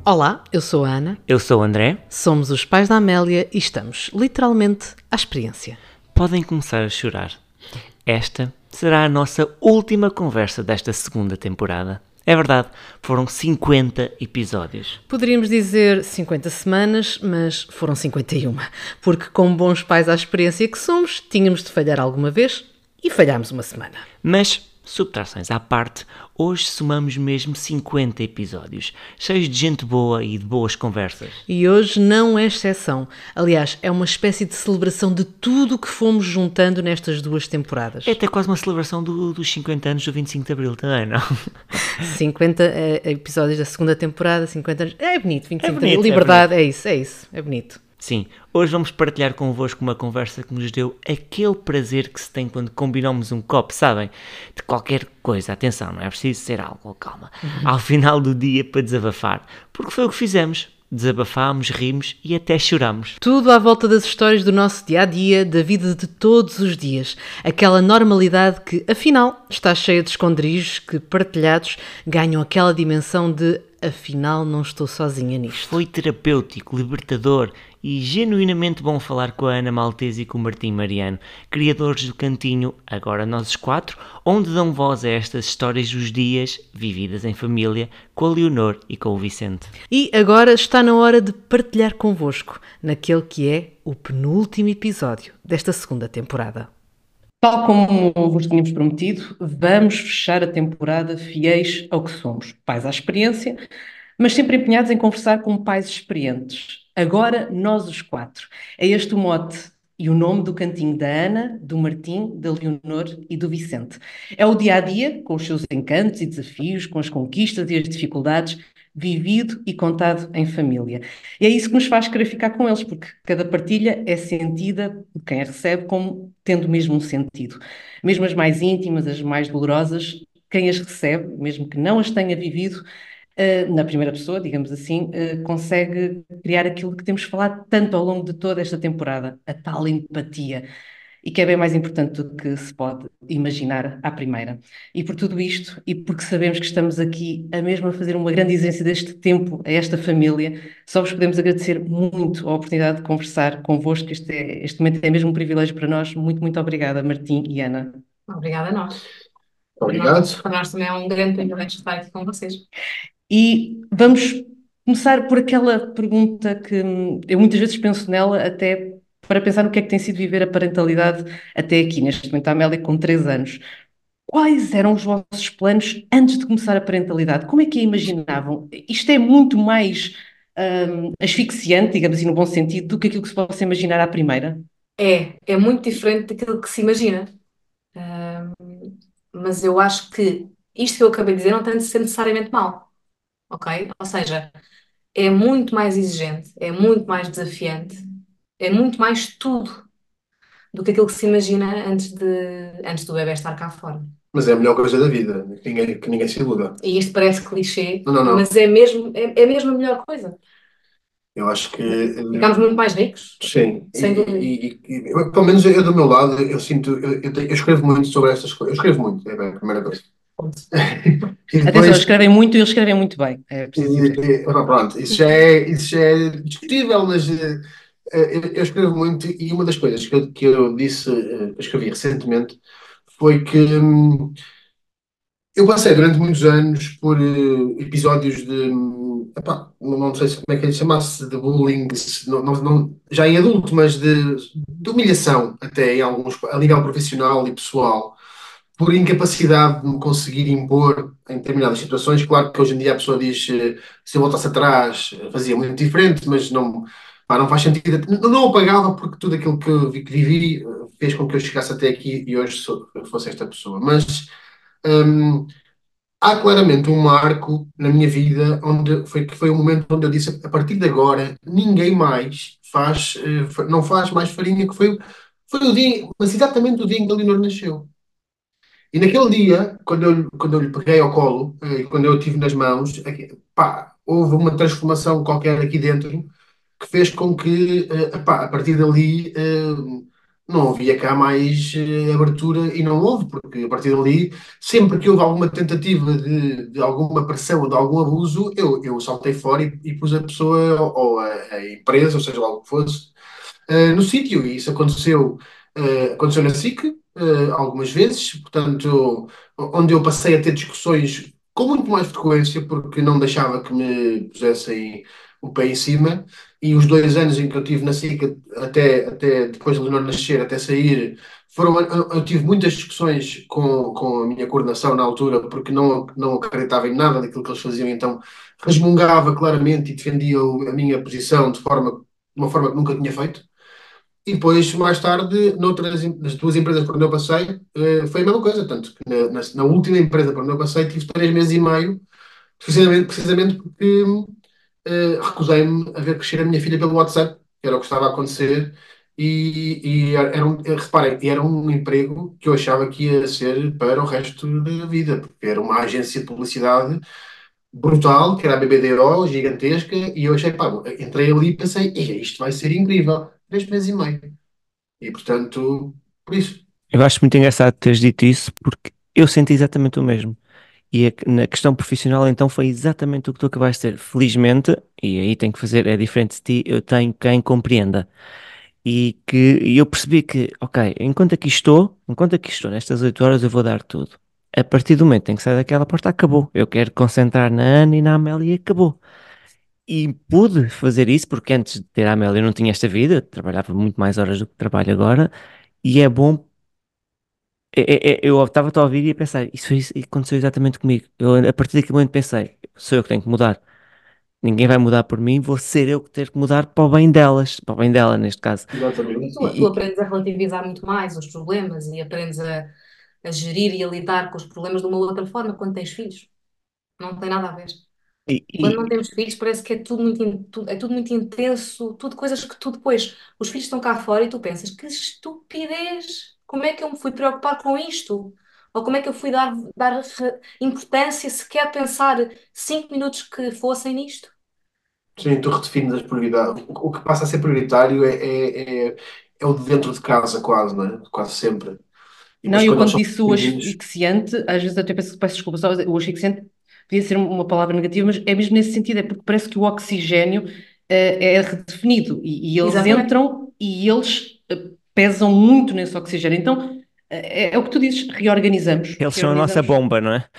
Olá, eu sou a Ana, Eu sou o André. somos os pais da Amélia e estamos, literalmente, à experiência. Podem começar a chorar. Esta será a nossa última conversa desta segunda temporada. É verdade, foram 50 episódios. Poderíamos dizer 50 semanas, mas foram 51, porque como bons pais à experiência que somos, tínhamos de falhar alguma vez e falhámos uma semana. Mas, subtrações à parte, hoje somamos mesmo 50 episódios, cheios de gente boa e de boas conversas. E hoje não é exceção. Aliás, é uma espécie de celebração de tudo o que fomos juntando nestas duas temporadas. É até quase uma celebração dos 50 anos do 25 de Abril também, não? 50 episódios da segunda temporada, 50 anos. É bonito, 25 de bonito, abril. Liberdade, é isso, é bonito. Sim, hoje vamos partilhar convosco uma conversa que nos deu aquele prazer que se tem quando combinamos um copo, sabem? De qualquer coisa, atenção, não é preciso ser álcool, calma. Ao final do dia para desabafar, porque foi o que fizemos. Desabafámos, rimos e até chorámos. Tudo à volta das histórias do nosso dia-a-dia, da vida de todos os dias. Aquela normalidade que, afinal, está cheia de esconderijos que, partilhados, ganham aquela dimensão de afinal não estou sozinha nisto. Foi terapêutico, libertador e genuinamente bom falar com a Ana Maltese e com o Martim Mariano, criadores do Cantinho, agora nós os quatro, onde dão voz a estas histórias dos dias vividas em família com a Leonor e com o Vicente. E agora está na hora de partilhar convosco, naquele que é o penúltimo episódio desta segunda temporada. Tal como vos tínhamos prometido, vamos fechar a temporada fiéis ao que somos, pais à experiência, mas sempre empenhados em conversar com pais experientes. Agora, nós os quatro. É este o mote e o nome do cantinho da Ana, do Martim, da Leonor e do Vicente. É o dia-a-dia, com os seus encantos e desafios, com as conquistas e as dificuldades, vivido e contado em família. E é isso que nos faz querer ficar com eles, porque cada partilha é sentida por quem a recebe como tendo mesmo um sentido. Mesmo as mais íntimas, as mais dolorosas, quem as recebe, mesmo que não as tenha vivido, na primeira pessoa, digamos assim, consegue criar aquilo que temos falado tanto ao longo de toda esta temporada, a tal empatia, e que é bem mais importante do que se pode imaginar à primeira. E por tudo isto, e porque sabemos que estamos aqui a mesmo a fazer uma grande exigência deste tempo a esta família, só vos podemos agradecer muito a oportunidade de conversar convosco. Este momento é mesmo um privilégio para nós. Muito, muito obrigada, Martim e Ana. Obrigada a nós. Obrigado. Para nós também é um grande privilégio estar aqui com vocês. E vamos começar por aquela pergunta que eu muitas vezes penso nela, até para pensar no que é que tem sido viver a parentalidade até aqui, neste momento, a Amélia com 3 anos. Quais eram os vossos planos antes de começar a parentalidade? Como é que a imaginavam? Isto é muito mais asfixiante, digamos assim, no bom sentido, do que aquilo que se possa imaginar à primeira? É muito diferente daquilo que se imagina. Mas eu acho que isto que eu acabei de dizer não tem de ser necessariamente mau, ok? Ou seja, é muito mais exigente, é muito mais desafiante, é muito mais tudo do que aquilo que se imagina antes do bebé estar cá fora. Mas é a melhor coisa da vida, que ninguém se iluda. E isto parece clichê, Não, não, não. mas é mesmo a melhor coisa. Eu acho que. Ficamos muito mais ricos, Sim. sem dúvida. Pelo menos eu do meu lado, eu sinto. Eu escrevo muito sobre estas coisas. Eu escrevo muito, é a primeira coisa. E Atenção, depois. eles escrevem muito e eles escrevem muito bem. É preciso dizer. Pronto, isso já é discutível, mas eu escrevo muito e uma das coisas que eu disse, que eu escrevi recentemente, foi que eu passei durante muitos anos por episódios de, epá, não sei como é que ele chamasse, de bullying, já em adulto, mas de humilhação até em alguns, a nível profissional e pessoal, por incapacidade de me conseguir impor em determinadas situações. Claro que hoje em dia a pessoa diz, se eu voltasse atrás, fazia muito diferente, mas não, pá, não faz sentido. Não apagava porque tudo aquilo que vivi fez com que eu chegasse até aqui e hoje fosse esta pessoa. Mas hum, há claramente um marco na minha vida que foi o momento onde eu disse, a partir de agora, ninguém mais não faz mais farinha, que foi o dia, mas exatamente o dia em que a Leonor nasceu. E naquele dia, quando eu lhe peguei ao colo, quando eu o tive nas mãos, pá, houve uma transformação qualquer aqui dentro que fez com que, pá, a partir dali, não havia cá mais abertura e não houve, porque a partir dali, sempre que houve alguma tentativa de alguma pressão ou de algum abuso, eu saltei fora e pus a pessoa ou a empresa, ou seja lá o que fosse, no sítio. E isso aconteceu na SIC, algumas vezes, portanto, onde eu passei a ter discussões com muito mais frequência, porque não deixava que me pusessem o pé em cima. E os 2 anos em que eu tive na SIC, até depois de Leonor nascer, até sair, eu tive muitas discussões com a minha coordenação na altura, porque não acreditava em nada daquilo que eles faziam, então resmungava claramente e defendia a minha posição de uma forma que nunca tinha feito. E depois, mais tarde, nas duas empresas por onde eu passei, foi a mesma coisa. Tanto que na última empresa por onde eu passei, tive 3 meses e meio, precisamente porque recusei-me a ver crescer a minha filha pelo WhatsApp, que era o que estava a acontecer. E reparem, era um emprego que eu achava que ia ser para o resto da vida, porque era uma agência de publicidade brutal, que era a BBDO, gigantesca, e eu achei, pá, entrei ali e pensei, isto vai ser incrível. 3 meses e meio. E portanto, por isso. Eu acho muito engraçado teres dito isso porque eu senti exatamente o mesmo. E na questão profissional, então, foi exatamente o que tu acabaste de dizer. Felizmente, e aí tenho que fazer, é diferente de ti, eu tenho quem compreenda. E eu percebi que, ok, enquanto aqui estou, nestas 8 horas, eu vou dar tudo. A partir do momento em que sair daquela porta, acabou. Eu quero concentrar na Ana e na Amélia e acabou. E pude fazer isso porque antes de ter a Amélia eu não tinha esta vida, trabalhava muito mais horas do que trabalho agora. E é bom. Eu estava a ouvir e a pensar, isso aconteceu exatamente comigo. Eu, a partir daquele momento pensei, sou eu que tenho que mudar. Ninguém vai mudar por mim, vou ser eu que ter que mudar para o bem delas, para o bem dela neste caso. E Exatamente. tu aprendes a relativizar muito mais os problemas e aprendes a gerir e a lidar com os problemas de uma outra forma quando tens filhos. Não tem nada a ver. E, Quando não e, temos filhos, parece que é tudo muito, é tudo muito intenso, tudo coisas que tu depois, os filhos estão cá fora e tu pensas, que estupidez! Como é que eu me fui preocupar com isto? Ou como é que eu fui dar importância sequer pensar 5 minutos que fossem nisto? Sim, tu redefines as prioridades. O que passa a ser prioritário é o de dentro de casa, quase, não é? Quase sempre. E Não, depois, eu quando eles quando são disse o pequeninos, asfixiante, às vezes até peço desculpa, só o asfixiante podia ser uma palavra negativa, mas é mesmo nesse sentido, é porque parece que o oxigênio é redefinido e eles Exatamente. entram e eles pesam muito nesse oxigênio. Então, é o que tu dizes, reorganizamos, eles são a nossa reorganizamos. bomba, não é?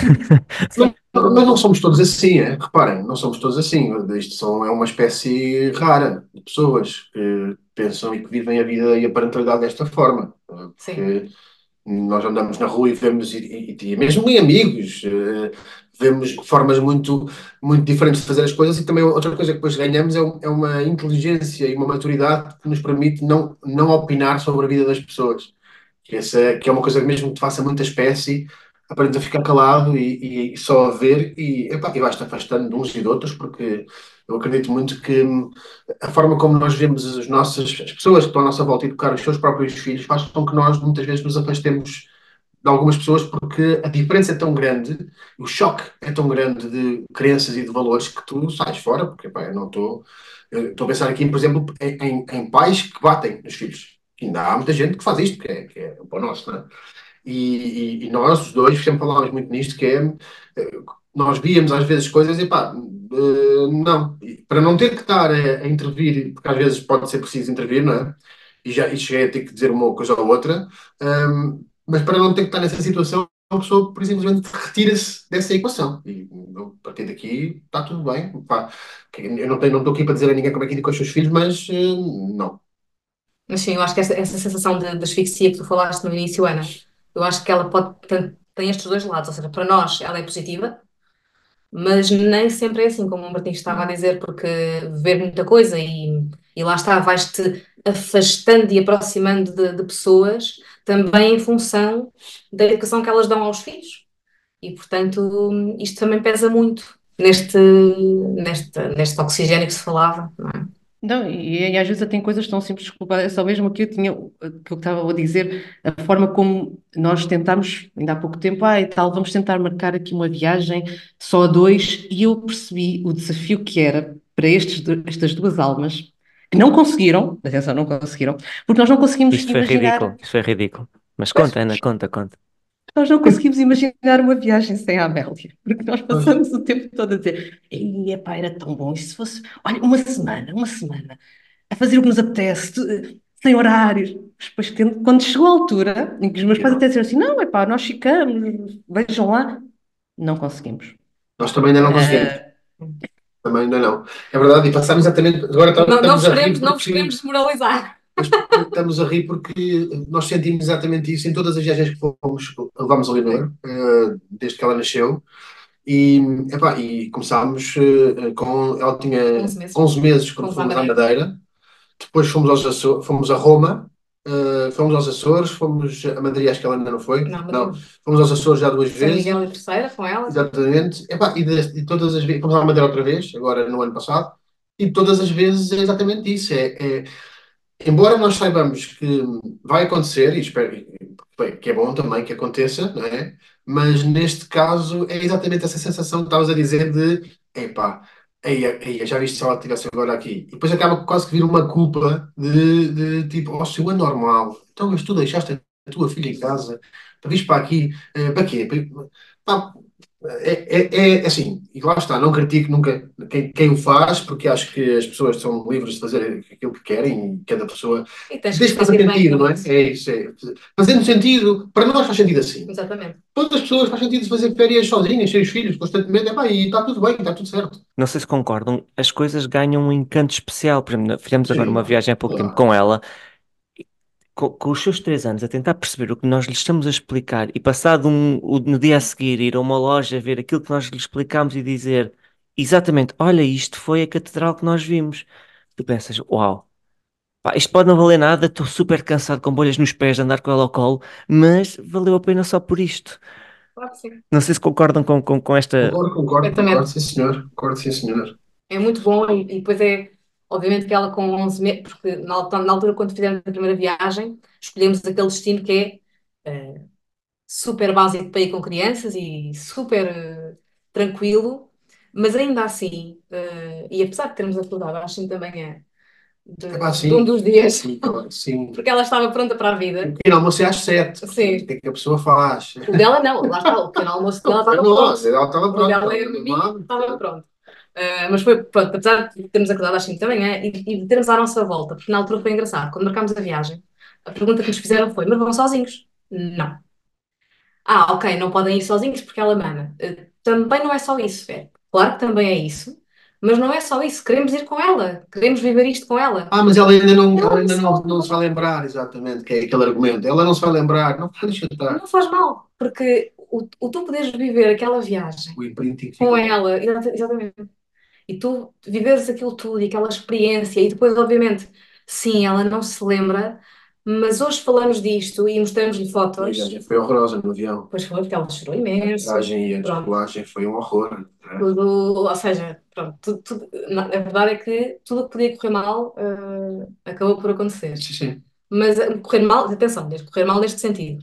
mas não somos todos assim, é? Reparem, não somos todos assim. É uma espécie rara de pessoas que pensam e que vivem a vida e a parentalidade desta forma. Sim. Porque nós andamos na rua e vemos, e mesmo em amigos, vemos formas muito diferentes de fazer as coisas, e também outra coisa que depois ganhamos é uma inteligência e uma maturidade que nos permite não opinar sobre a vida das pessoas. Que é uma coisa que mesmo que te faça muita espécie, aprendes a ficar calado e só a ver epá, e vais-te afastando de uns e de outros, porque eu acredito muito que a forma como nós vemos as pessoas que estão à nossa volta educar os seus próprios filhos faz com que nós muitas vezes nos afastemos de algumas pessoas porque a diferença é tão grande, o choque é tão grande de crenças e de valores que tu sais fora, porque pá, eu estou a pensar aqui, por exemplo, em pais que batem nos filhos. Ainda há muita gente que faz isto, que é o pão nosso, não é? E nós, os dois, sempre falámos muito nisto, que é, nós víamos às vezes coisas e pá, não. Para não ter que estar a intervir, porque às vezes pode ser preciso intervir, não é? E cheguei a ter que dizer uma coisa ou outra, mas para não ter que estar nessa situação, a pessoa, por simplesmente, retira-se dessa equação. E a partir daqui está tudo bem. Pá, eu não estou aqui para dizer a ninguém como é que educa os seus filhos, mas não. Mas sim, eu acho que essa sensação de asfixia que tu falaste no início, Ana, eu acho que ela tem estes dois lados, ou seja, para nós ela é positiva, mas nem sempre é assim, como o Martins estava a dizer, porque ver muita coisa e lá está, vais-te afastando e aproximando de pessoas também em função da educação que elas dão aos filhos. E, portanto, isto também pesa muito neste oxigênio que se falava, não é? Não, e às vezes até tem coisas tão simples, desculpa, é só mesmo que eu tinha, que eu estava a dizer, a forma como nós tentámos, ainda há pouco tempo, e tal, vamos tentar marcar aqui uma viagem só a dois, e eu percebi o desafio que era para estas duas almas que não conseguiram, atenção, não conseguiram, porque nós não conseguimos Isto foi imaginar, ridículo, isto foi ridículo. Mas pois, conta, Ana, conta, conta. nós não conseguimos imaginar uma viagem sem a Amélia, porque nós Pois. passamos o tempo todo a dizer, "Ei, epá, era tão bom, isto se fosse, olha, uma semana, a fazer o que nos apetece, sem horários." Mas depois, quando chegou a altura em que os meus pais até disseram assim, não, epá, nós ficamos, vejam lá, não conseguimos. Nós também ainda não conseguimos. Ah, Também ainda não. É verdade, e passamos exatamente. Agora estamos a rir Não vos porque. queremos desmoralizar. Mas estamos a rir porque nós sentimos exatamente isso em todas as viagens que fomos, levámos a Leonor, desde que ela nasceu. E, epá, e começámos com. Ela tinha 11 meses. 11 meses quando Fomos à fomos à Madeira. Madeira. Depois fomos aos Açores, fomos a Roma, fomos aos Açores, fomos a Madrid, acho que ela ainda não foi. Não, Não, Madeira. fomos aos Açores já duas São vezes. Miguel e Terceira, com ela. Exatamente. Epá, e todas as vezes, fomos à Madeira outra vez, agora no ano passado, e todas as vezes é exatamente isso. Embora nós saibamos que vai acontecer, e espero bem, que é bom também que aconteça, não é? Mas neste caso é exatamente essa sensação que estavas a dizer de epá, eia, já viste se ela estivesse agora aqui. E depois acaba quase que vir uma culpa de tipo, oh, se eu é normal, então mas tu deixaste a tua filha em casa para vir para aqui, para quê? Pá, assim, e lá está, não critico nunca quem o faz, porque acho que as pessoas são livres de fazer aquilo que querem e cada pessoa. E tens que Desde te que faça sentir bem sentido, com não é? isso. É isso. Fazendo sentido, para nós faz sentido assim. Exatamente. Para outras pessoas faz sentido fazer férias sozinhas, sem os filhos, constantemente, epá, e está tudo bem, está tudo certo. Não sei se concordam, as coisas ganham um encanto especial. Por exemplo, fizemos agora Sim, uma viagem há pouco tempo claro. com ela, com os seus 3 anos, a tentar perceber o que nós lhe estamos a explicar e passado no dia a seguir ir a uma loja ver aquilo que nós lhe explicámos e dizer exatamente, olha, isto foi a catedral que nós vimos. Tu pensas, uau, pá, isto pode não valer nada, estou super cansado com bolhas nos pés de andar com ela ao colo, mas valeu a pena só por isto. Claro que sim. Não sei se concordam com esta. Concordo, Perfeitamente. sim senhor. Concordo, sim senhor. É muito bom e depois é, obviamente que ela com 11 meses, porque na altura quando fizemos a primeira viagem, escolhemos aquele destino que é super básico para ir com crianças e super tranquilo, mas ainda assim, e apesar de termos acordado às 5 da manhã Epá, de um sim, dos dias, sim, claro, sim. porque ela estava pronta para a vida, O pequeno almoço é às 7, portanto, o assim, que é que a pessoa faz? o dela não, lá está, o pequeno almoço dela Não, estava nossa, pronto, ela estava o pronta, dela estava é a mim, mamado. estava pronto. Mas foi, pronto, apesar de termos acordado às 5 da manhã e de termos à nossa volta, porque na altura foi engraçado, quando marcámos a viagem, a pergunta que nos fizeram foi: mas vão sozinhos? Não. Ah, ok, não podem ir sozinhos porque ela mama. Também não é só isso, é. Claro que também é isso, mas não é só isso. Queremos ir com ela, queremos viver isto com ela. Mas ela Ela ainda só não se vai lembrar, exatamente, que é aquele argumento. Ela não se vai lembrar, não deixa estar. não faz mal, porque o tu poderes viver aquela viagem O imprinting com fica. ela, exatamente, e tu viveres aquilo tudo e aquela experiência, e depois, obviamente, sim, ela não se lembra, mas hoje falamos disto e mostramos-lhe A fotos. viagem foi horrorosa no avião. Pois foi, porque ela chorou A imenso. viagem e a Pronto, descolagem foi um horror. tudo, ou seja, pronto, a verdade é que tudo o que podia correr mal, acabou por acontecer. Sim, sim. Mas correr mal, atenção, correr mal neste sentido,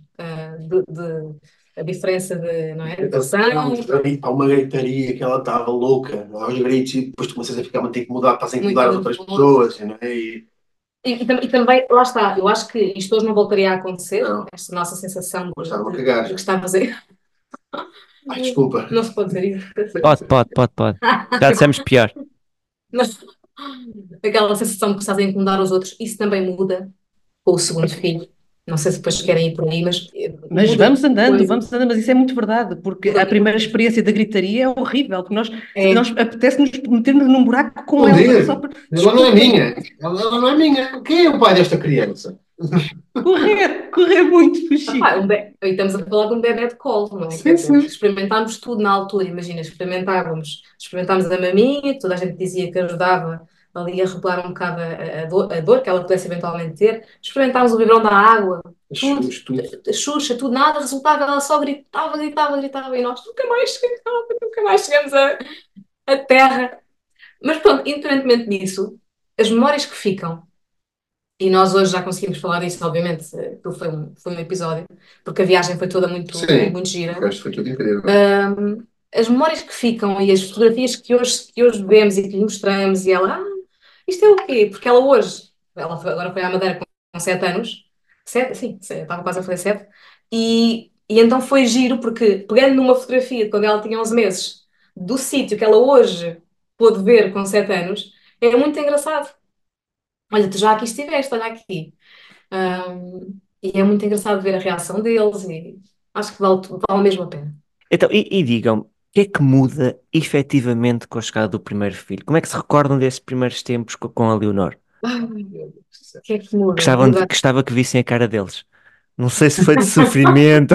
a diferença de, não é, de educação, Há uma gritaria que ela estava louca, aos gritos, e depois tu começas a ficar, mas tem que mudar, estás a muito incomodar as outras pessoas, não é? e também, lá está, eu acho que isto hoje não voltaria a acontecer, Não, esta nossa sensação mas estava a de cagar. que está a fazer. Ai, desculpa. Não se pode dizer isso. Pode. Já dissemos pior. Mas aquela sensação que estás a incomodar os outros, isso também muda com o segundo filho. Não sei se depois querem ir por aí, mas Mas muda coisas. vamos andando, mas isso é muito verdade, porque Muda a primeira coisas. experiência da gritaria é horrível, porque É, nós apetece-nos metermos num buraco com ela, só Esconder. para Ela não é esconder, minha. Ela não é minha. Quem é o pai desta criança? correr muito, epá, fugir. e estamos a falar de um bebé de colo, não é? Quer Sim, dizer, sim. experimentámos tudo na altura, imagina, experimentámos a maminha, que toda a gente dizia que ajudava ali a regular um bocado a dor que ela pudesse eventualmente ter, experimentámos o biberão da água, tudo, Tudo. a Xuxa, tudo, nada resultava, ela só gritava, e nós nunca mais chegamos a terra. Mas pronto, independentemente disso, as memórias que ficam, e nós hoje já conseguimos falar disso, obviamente, aquilo foi um episódio, porque a viagem foi toda Sim. muito O gira. resto foi tudo incrível. As memórias que ficam e as fotografias que hoje vemos e que lhe mostramos, e ela, isto é o quê? Porque ela hoje, agora foi à Madeira com 7 anos, 7, sim, estava quase a fazer 7, e então foi giro, porque pegando numa fotografia de quando ela tinha 11 meses, do sítio que ela hoje pôde ver com 7 anos, é muito engraçado. Olha, tu já aqui estiveste, olha aqui. E é muito engraçado ver a reação deles e acho que vale mesmo a pena. Então, e digam-me, o que é que muda efetivamente com a chegada do primeiro filho? Como é que se recordam desses primeiros tempos com a Leonor? Ai, meu Deus do céu. O que é que muda? Gostavam Muda. gostava que vissem a cara deles. Não sei se foi de sofrimento.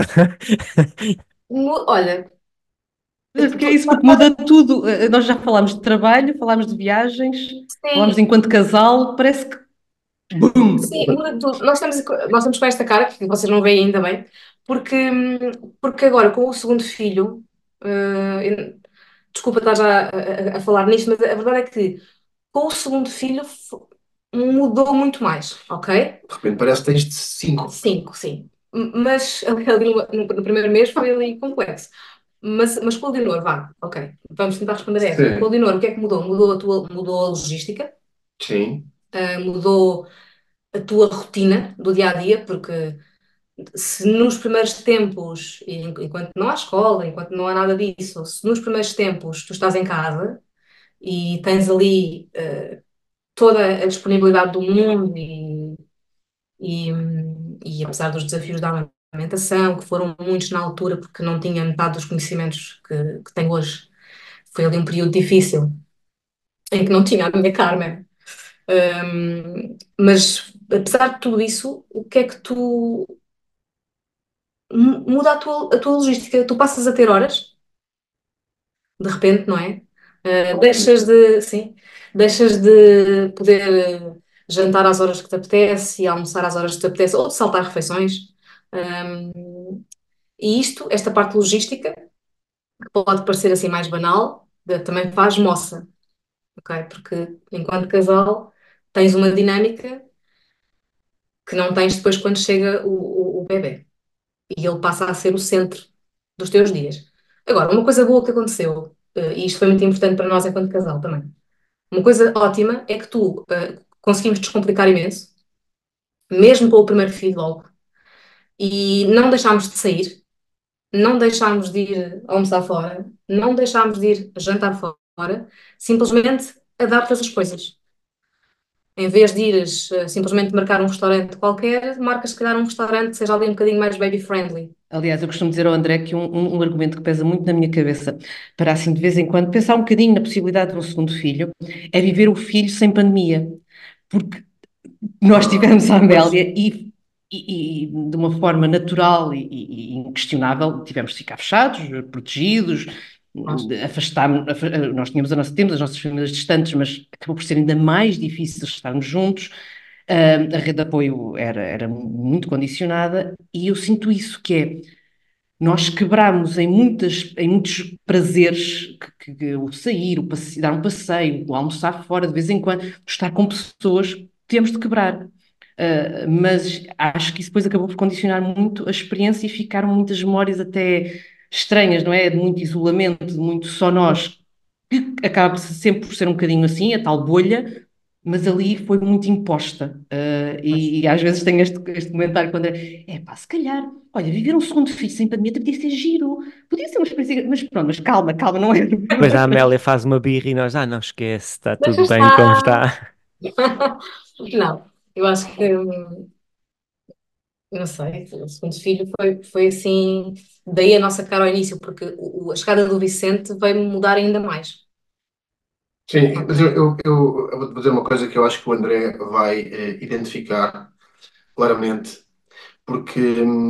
Olha, Porque é isso, porque muda tudo. Nós já falámos de trabalho, falámos de viagens, falámos de sim, enquanto casal, parece que. Bum! sim, muda tudo. Nós estamos com esta cara, que vocês não veem ainda bem, porque, porque agora com o segundo filho, desculpa estar já a falar nisto, mas a verdade é que com o segundo filho mudou muito mais, ok? De repente parece que tens de 5. Cinco, sim. Mas ali no primeiro mês foi ali complexo. Mas com o Leonor, vá, ok. Vamos tentar responder a essa. Com o Sim, Leonor, o que é que mudou? Mudou a logística, sim, mudou a tua rotina do dia a dia, porque se nos primeiros tempos, enquanto não há escola, enquanto não há nada disso, se nos primeiros tempos tu estás em casa e tens ali toda a disponibilidade do mundo e apesar dos desafios da amamentação, que foram muitos na altura, porque não tinha metade dos conhecimentos que tenho hoje, foi ali um período difícil em que não tinha a minha Carmen. Mas apesar de tudo isso, o que é que tu muda a tua logística? Tu passas a ter horas, de repente, não é? Sim, deixas de poder jantar às horas que te apetece e almoçar às horas que te apetece, ou saltar refeições. Um, E esta parte logística, que pode parecer assim mais banal, também faz moça, ok? Porque enquanto casal tens uma dinâmica que não tens depois quando chega o bebé. E ele passa a ser o centro dos teus dias. Agora, uma coisa boa que aconteceu, e isto foi muito importante para nós enquanto casal também, uma coisa ótima é que conseguimos descomplicar imenso, mesmo com o primeiro filho logo, e não deixámos de sair. Não deixámos de ir almoçar fora, não deixámos de ir jantar fora, simplesmente adaptas as coisas. Em vez de ires simplesmente marcar um restaurante qualquer, marcas se calhar um restaurante que seja ali um bocadinho mais baby friendly. Aliás, eu costumo dizer ao André que um argumento que pesa muito na minha cabeça, para assim de vez em quando pensar um bocadinho na possibilidade de um segundo filho, é viver o filho sem pandemia. Porque nós tivemos a Pois, Amélia e de uma forma natural e inquestionável tivemos de ficar fechados, protegidos, nós. nós temos as nossas famílias distantes, mas acabou por ser ainda mais difícil estarmos juntos. A rede de apoio era muito condicionada e eu sinto isso, que é, nós quebramos em muitos prazeres, o sair, dar um passeio, o almoçar fora de vez em quando, estar com pessoas, temos de quebrar. Mas acho que isso depois acabou por condicionar muito a experiência e ficaram muitas memórias até estranhas, não é? De muito isolamento, de muito só nós, que acaba sempre por ser um bocadinho assim, a tal bolha, mas ali foi muito imposta. E às vezes tenho este comentário quando é pá, se calhar, olha, viver um segundo filho sem pandemia podia ser giro, podia ser uma experiência, mas pronto, mas calma, calma, não é? Depois a Amélia faz uma birra e nós, não esquece, está Deixa tudo bem como estar! está. Não, eu acho que, eu não sei, o segundo filho foi assim, daí a nossa cara ao início, porque a chegada do Vicente veio mudar ainda mais. sim, mas Ok? eu vou dizer uma coisa que eu acho que o André vai identificar claramente, porque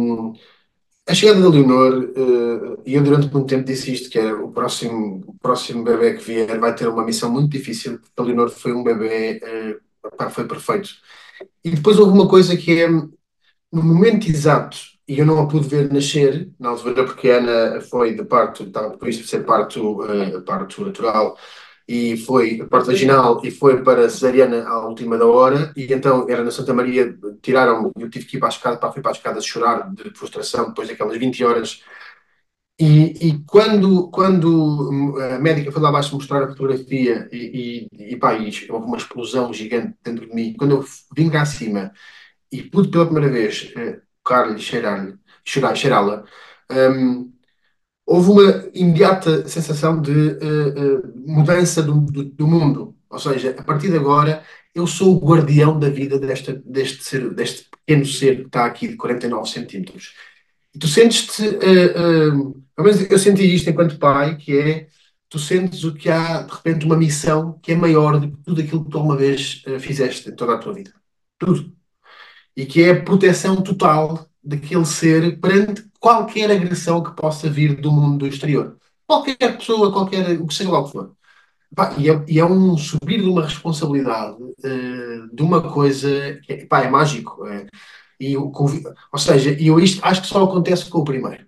a chegada da Leonor, e eu durante muito tempo disse isto, que é o próximo bebé que vier vai ter uma missão muito difícil, porque a Leonor foi um bebé, pá, foi perfeito. E depois houve uma coisa que é, no momento exato, e eu não a pude ver nascer, na altura, porque a Ana foi de parto, estava previsto ser parto natural, e foi parto vaginal, e foi para cesariana à última da hora, e então era na Santa Maria, tiraram, eu tive que ir para a escada, fui para a escada chorar de frustração, depois daquelas 20 horas E quando a médica foi lá abaixo mostrar a fotografia pá, houve uma explosão gigante dentro de mim, quando eu vim cá acima e pude pela primeira vez tocar-lhe, cheirá-la, hum, houve uma imediata sensação de mudança do mundo. Ou seja, a partir de agora, eu sou o guardião da vida deste pequeno ser que está aqui de 49 centímetros. E tu sentes-te, pelo menos eu senti isto enquanto pai, que é, tu sentes o que há, de repente, uma missão que é maior do que tudo aquilo que tu alguma vez fizeste em toda a tua vida. Tudo. E que é a proteção total daquele ser perante qualquer agressão que possa vir do mundo exterior. Qualquer pessoa, qualquer, o que seja lá o que for. Pá, e é um subir de uma responsabilidade, de uma coisa que pá, é mágico. Ou seja, eu isto acho que só acontece com o primeiro.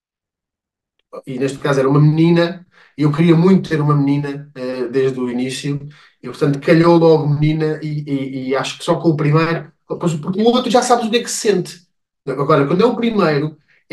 E neste caso era uma menina, e eu queria muito ter uma menina desde o início, e portanto calhou logo menina, e acho que só com o primeiro, porque o outro já sabes o que é que se sente. Agora, quando é o primeiro,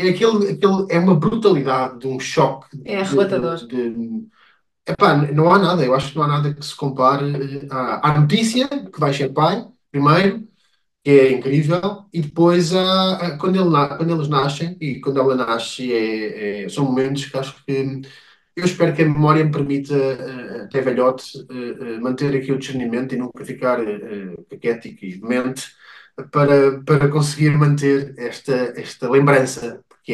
é uma brutalidade de um choque É arrebatador. epá, não há nada, eu acho que não há nada que se compare à notícia que vai ser pai, primeiro, que é incrível, e depois quando eles nascem, e quando ela nasce, são momentos que acho que eu espero que a memória me permita, até velhote, manter aqui o discernimento e nunca ficar caquético e demente para conseguir manter esta lembrança, porque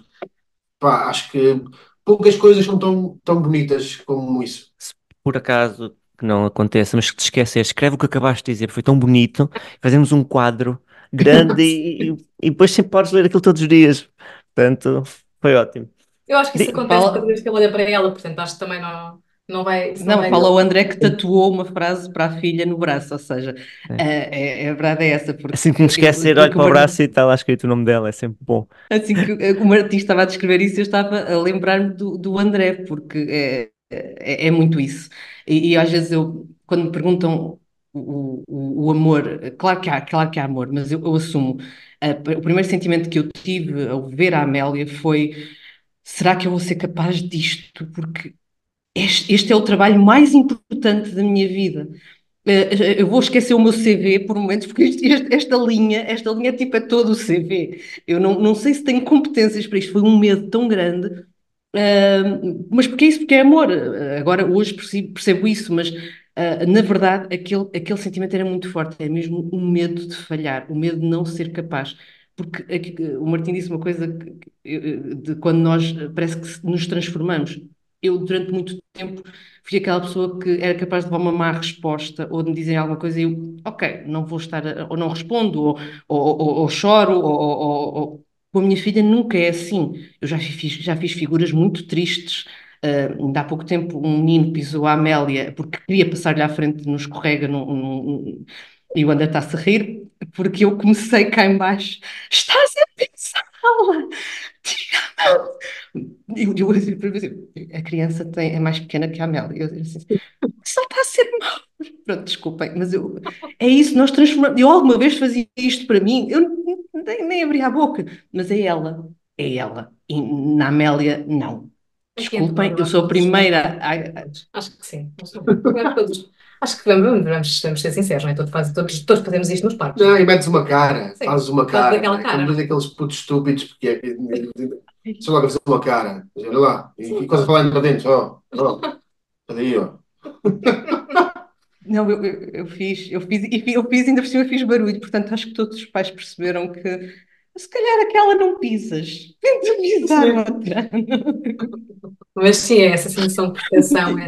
pá, acho que poucas coisas são tão bonitas como isso. Se por acaso que não aconteça, mas que te esqueces, escreve o que acabaste de dizer, foi tão bonito, fazemos um quadro grande e depois sempre podes ler aquilo todos os dias. Portanto, foi ótimo. Eu acho que isso Di- acontece cada Fala, vez que ele olha para ela, portanto, acho que também isso não não, vai fala o acontecer. André que tatuou uma frase para a filha no braço, ou seja, é. a verdade é essa, Assim que me esquecer, olho porque para o braço e está lá escrito o nome dela, é sempre bom. assim que o Martim estava a descrever isso, eu estava a lembrar-me do André, porque é muito isso. E às vezes quando me perguntam o amor, claro que há amor, mas eu assumo. O primeiro sentimento que eu tive ao ver a Amélia foi: será que eu vou ser capaz disto? Porque este é o trabalho mais importante da minha vida. Eu vou esquecer o meu CV por momentos, porque esta linha tipo é todo o CV. Eu não sei se tenho competências para isto, foi um medo tão grande. Mas porque é isso? Porque é amor. Agora, hoje percebo isso, mas na verdade, aquele sentimento era muito forte. É mesmo o medo de falhar, o medo de não ser capaz. Porque o Martim disse uma coisa de quando nós parece que nos transformamos. Eu, durante muito tempo, fui aquela pessoa que era capaz de dar uma má resposta ou de me dizerem alguma coisa e eu, ok, não vou estar, ou não respondo, ou choro, com a minha filha nunca é assim. Eu já fiz figuras muito tristes. Ainda há pouco tempo um menino pisou a Amélia porque queria passar-lhe à frente no escorrega e o André está-se a rir porque eu comecei cá em baixo. Estás a pisá-la! Tira-a! A criança é mais pequena que a Amélia. Eu disse assim, só está a ser mau. Pronto, desculpem, mas é isso, nós transformamos. Eu alguma vez fazia isto para mim, eu nem abria a boca, mas é ela, é ela. E na Amélia, não. Aqui entre nós, Desculpem, eu eu acho que sou a todos somos primeira. todos. Acho que sim. Acho que vamos ser sinceros, não é? Todos fazemos isto nos parques, não Não, é? e metes uma cara, Sim, fazes uma faz cara, aquela é como cara. diz aqueles putos estúpidos, porque só logo a fazer uma cara, olha lá, e coisa falando para dentro, ó, cadê aí, ó. Não, eu fiz, ainda por cima fiz barulho, portanto acho que todos os pais perceberam que se calhar aquela não pisas, tenta pisar Sim. outra. Mas sim, é essa sensação de proteção,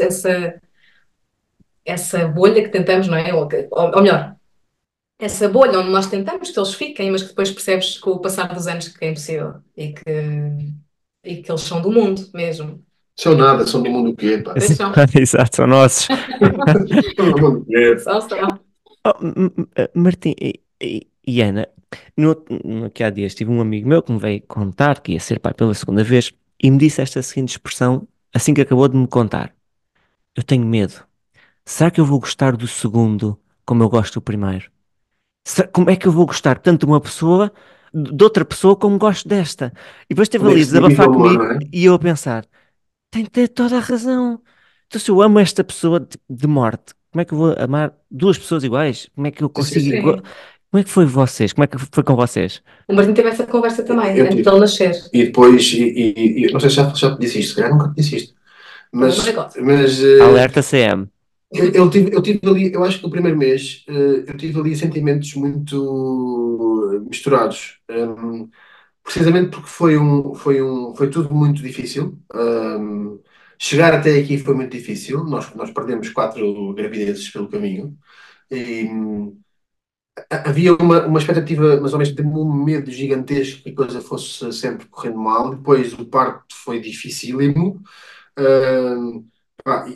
essa bolha que tentamos, não é? Ou melhor, essa bolha onde nós tentamos que eles fiquem, mas que depois percebes com o passar dos anos que é impossível e que eles são do mundo mesmo. São nada, são do mundo o quê, pá? Pois são. Exato, são nossos. São do mundo o quê? São. Oh, Martim e Ana, aqui há dias tive um amigo meu que me veio contar que ia ser pai pela segunda vez e me disse esta seguinte expressão assim que acabou de me contar: eu tenho medo. Será que eu vou gostar do segundo como eu gosto do primeiro? Como é que eu vou gostar tanto de uma pessoa de outra pessoa como gosto desta. E depois esteve Onde é ali que a se divide desabafar o amor, comigo não é? e eu a pensar, tem de ter toda a razão. Então se eu amo esta pessoa de morte, como é que eu vou amar duas pessoas iguais? Como é que eu Sim, sim, consigo... sim. Sim. Como é que foi vocês? Como é que foi com vocês? O Martim teve essa conversa também, Eu antes de tive. ele nascer. E depois, não sei se já te disse isto, se calhar nunca te disse isto, Oh my mas, God. mas Alerta CM. eu tive ali, eu acho que no primeiro mês, eu tive ali sentimentos muito misturados. Precisamente porque foi tudo muito difícil. Chegar até aqui foi muito difícil. Nós perdemos 4 gravidezes pelo caminho. E havia uma expectativa, mas ao mesmo tempo um medo gigantesco que a coisa fosse sempre correndo mal. Depois o parto foi dificílimo. Hum, pá,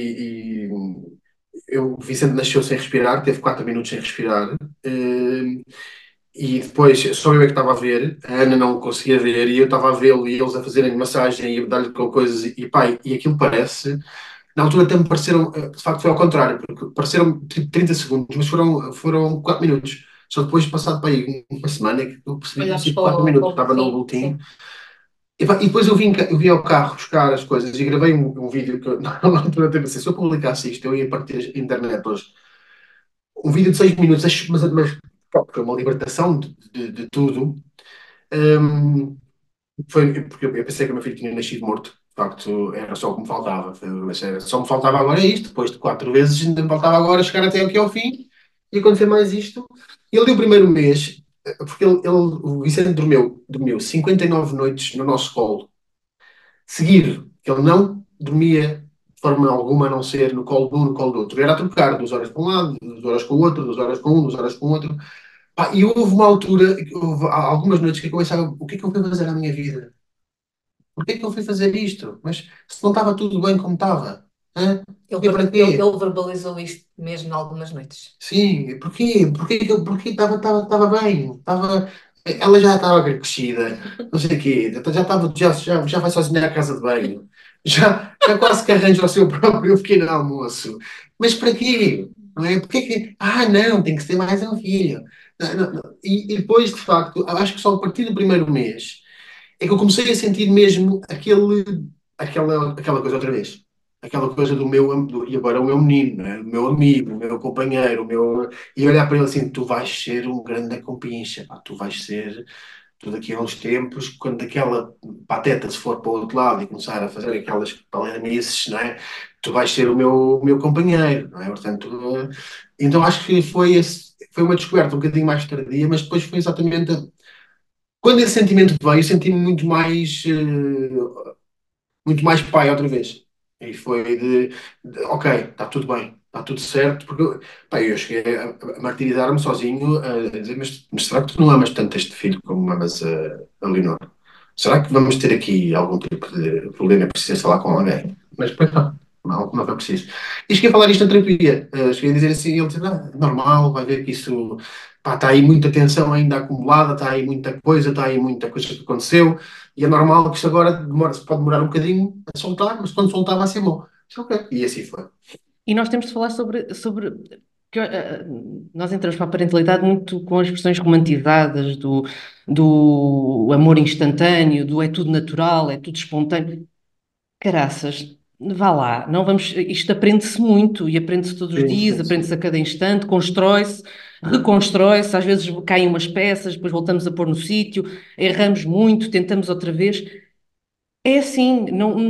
o Vicente nasceu sem respirar, teve 4 minutos sem respirar. E depois só eu é que estava a ver, a Ana não conseguia ver, e eu estava a vê-lo e eles a fazerem massagem e a dar-lhe com coisas, pá, e aquilo parece. Na altura até me pareceram, de facto foi ao contrário, porque pareceram tipo 30 segundos, mas foram 4 minutos. Só depois, passado para aí uma semana, é que eu percebi que tinha Olhavas sido 4 minutos, para o estava no sim, boletim. sim. E depois eu vim ao carro buscar as coisas e gravei um vídeo que eu, na altura até pensei, se eu publicasse isto, eu ia partir a internet hoje. Um vídeo de 6 minutos, mas pá, foi uma libertação de tudo. Hum, porque eu pensei que o meu filho tinha nascido morto. De facto, era só o que me faltava. Só me faltava agora isto. Depois de 4 vezes, ainda me faltava agora chegar até aqui ao fim e acontecer mais isto. Ele deu o primeiro mês, porque o Vicente dormiu 59 noites no nosso colo. Seguido, que ele não dormia de forma alguma a não ser no colo de um, no colo do outro. Era a trocar 2 horas para um lado, 2 horas com o outro, 2 horas com um, 2 horas com o outro. Pá, e houve uma altura, houve algumas noites que eu pensava, o que é que eu fui fazer à minha vida? Porquê é que eu fui fazer isto? Mas se não estava tudo bem como estava? Hã? Ele, E para ele, quê? ele verbalizou isto mesmo em algumas noites. Sim, porquê? Porquê estava bem? Ela já estava crescida, não sei o quê, já estava, já vai sozinha à casa de banho, já quase que arranja o seu próprio pequeno almoço. Mas para quê? Não é? Não, tem que ser mais um filho. Não, não, não. E depois, de facto, acho que só a partir do primeiro mês é que eu comecei a sentir mesmo aquela coisa outra vez. Aquela coisa e agora o meu menino, né? O meu amigo, o meu companheiro, e olhar para ele assim, tu vais ser um grande compincha, pá, tu vais ser, tu daqui a uns tempos, quando aquela pateta se for para o outro lado e começar a fazer aquelas palermices, não é? Tu vais ser o meu companheiro, não é? Portanto, então acho que foi uma descoberta um bocadinho mais tardia, mas depois foi exatamente quando esse sentimento veio, eu senti-me muito mais pai outra vez. E foi ok, está tudo bem, está tudo certo, porque pá, eu cheguei a martirizar-me sozinho, a dizer, mas será que tu não amas tanto este filho como amas a Leonor? Será que vamos ter aqui algum tipo de problema e precisas falar com alguém? Mas depois não foi preciso. E cheguei a falar isto na terapia, cheguei a dizer assim, e ele disse, normal, vai ver que isso, pá, está aí muita tensão ainda acumulada, está aí muita coisa que aconteceu, e é normal que isto agora pode demorar um bocadinho a soltar, mas quando soltar vai ser bom. Disse, ok. E assim foi. E nós temos de falar sobre que, nós entramos para a parentalidade muito com as expressões romantizadas do amor instantâneo, do é tudo natural, é tudo espontâneo. Caraças, vá lá, não vamos, isto aprende-se muito e aprende-se todos os Sim, dias, sim, aprende-se a sim. cada instante, constrói-se, reconstrói-se, às vezes caem umas peças, depois voltamos a pôr no sítio, erramos muito, tentamos outra vez. É assim,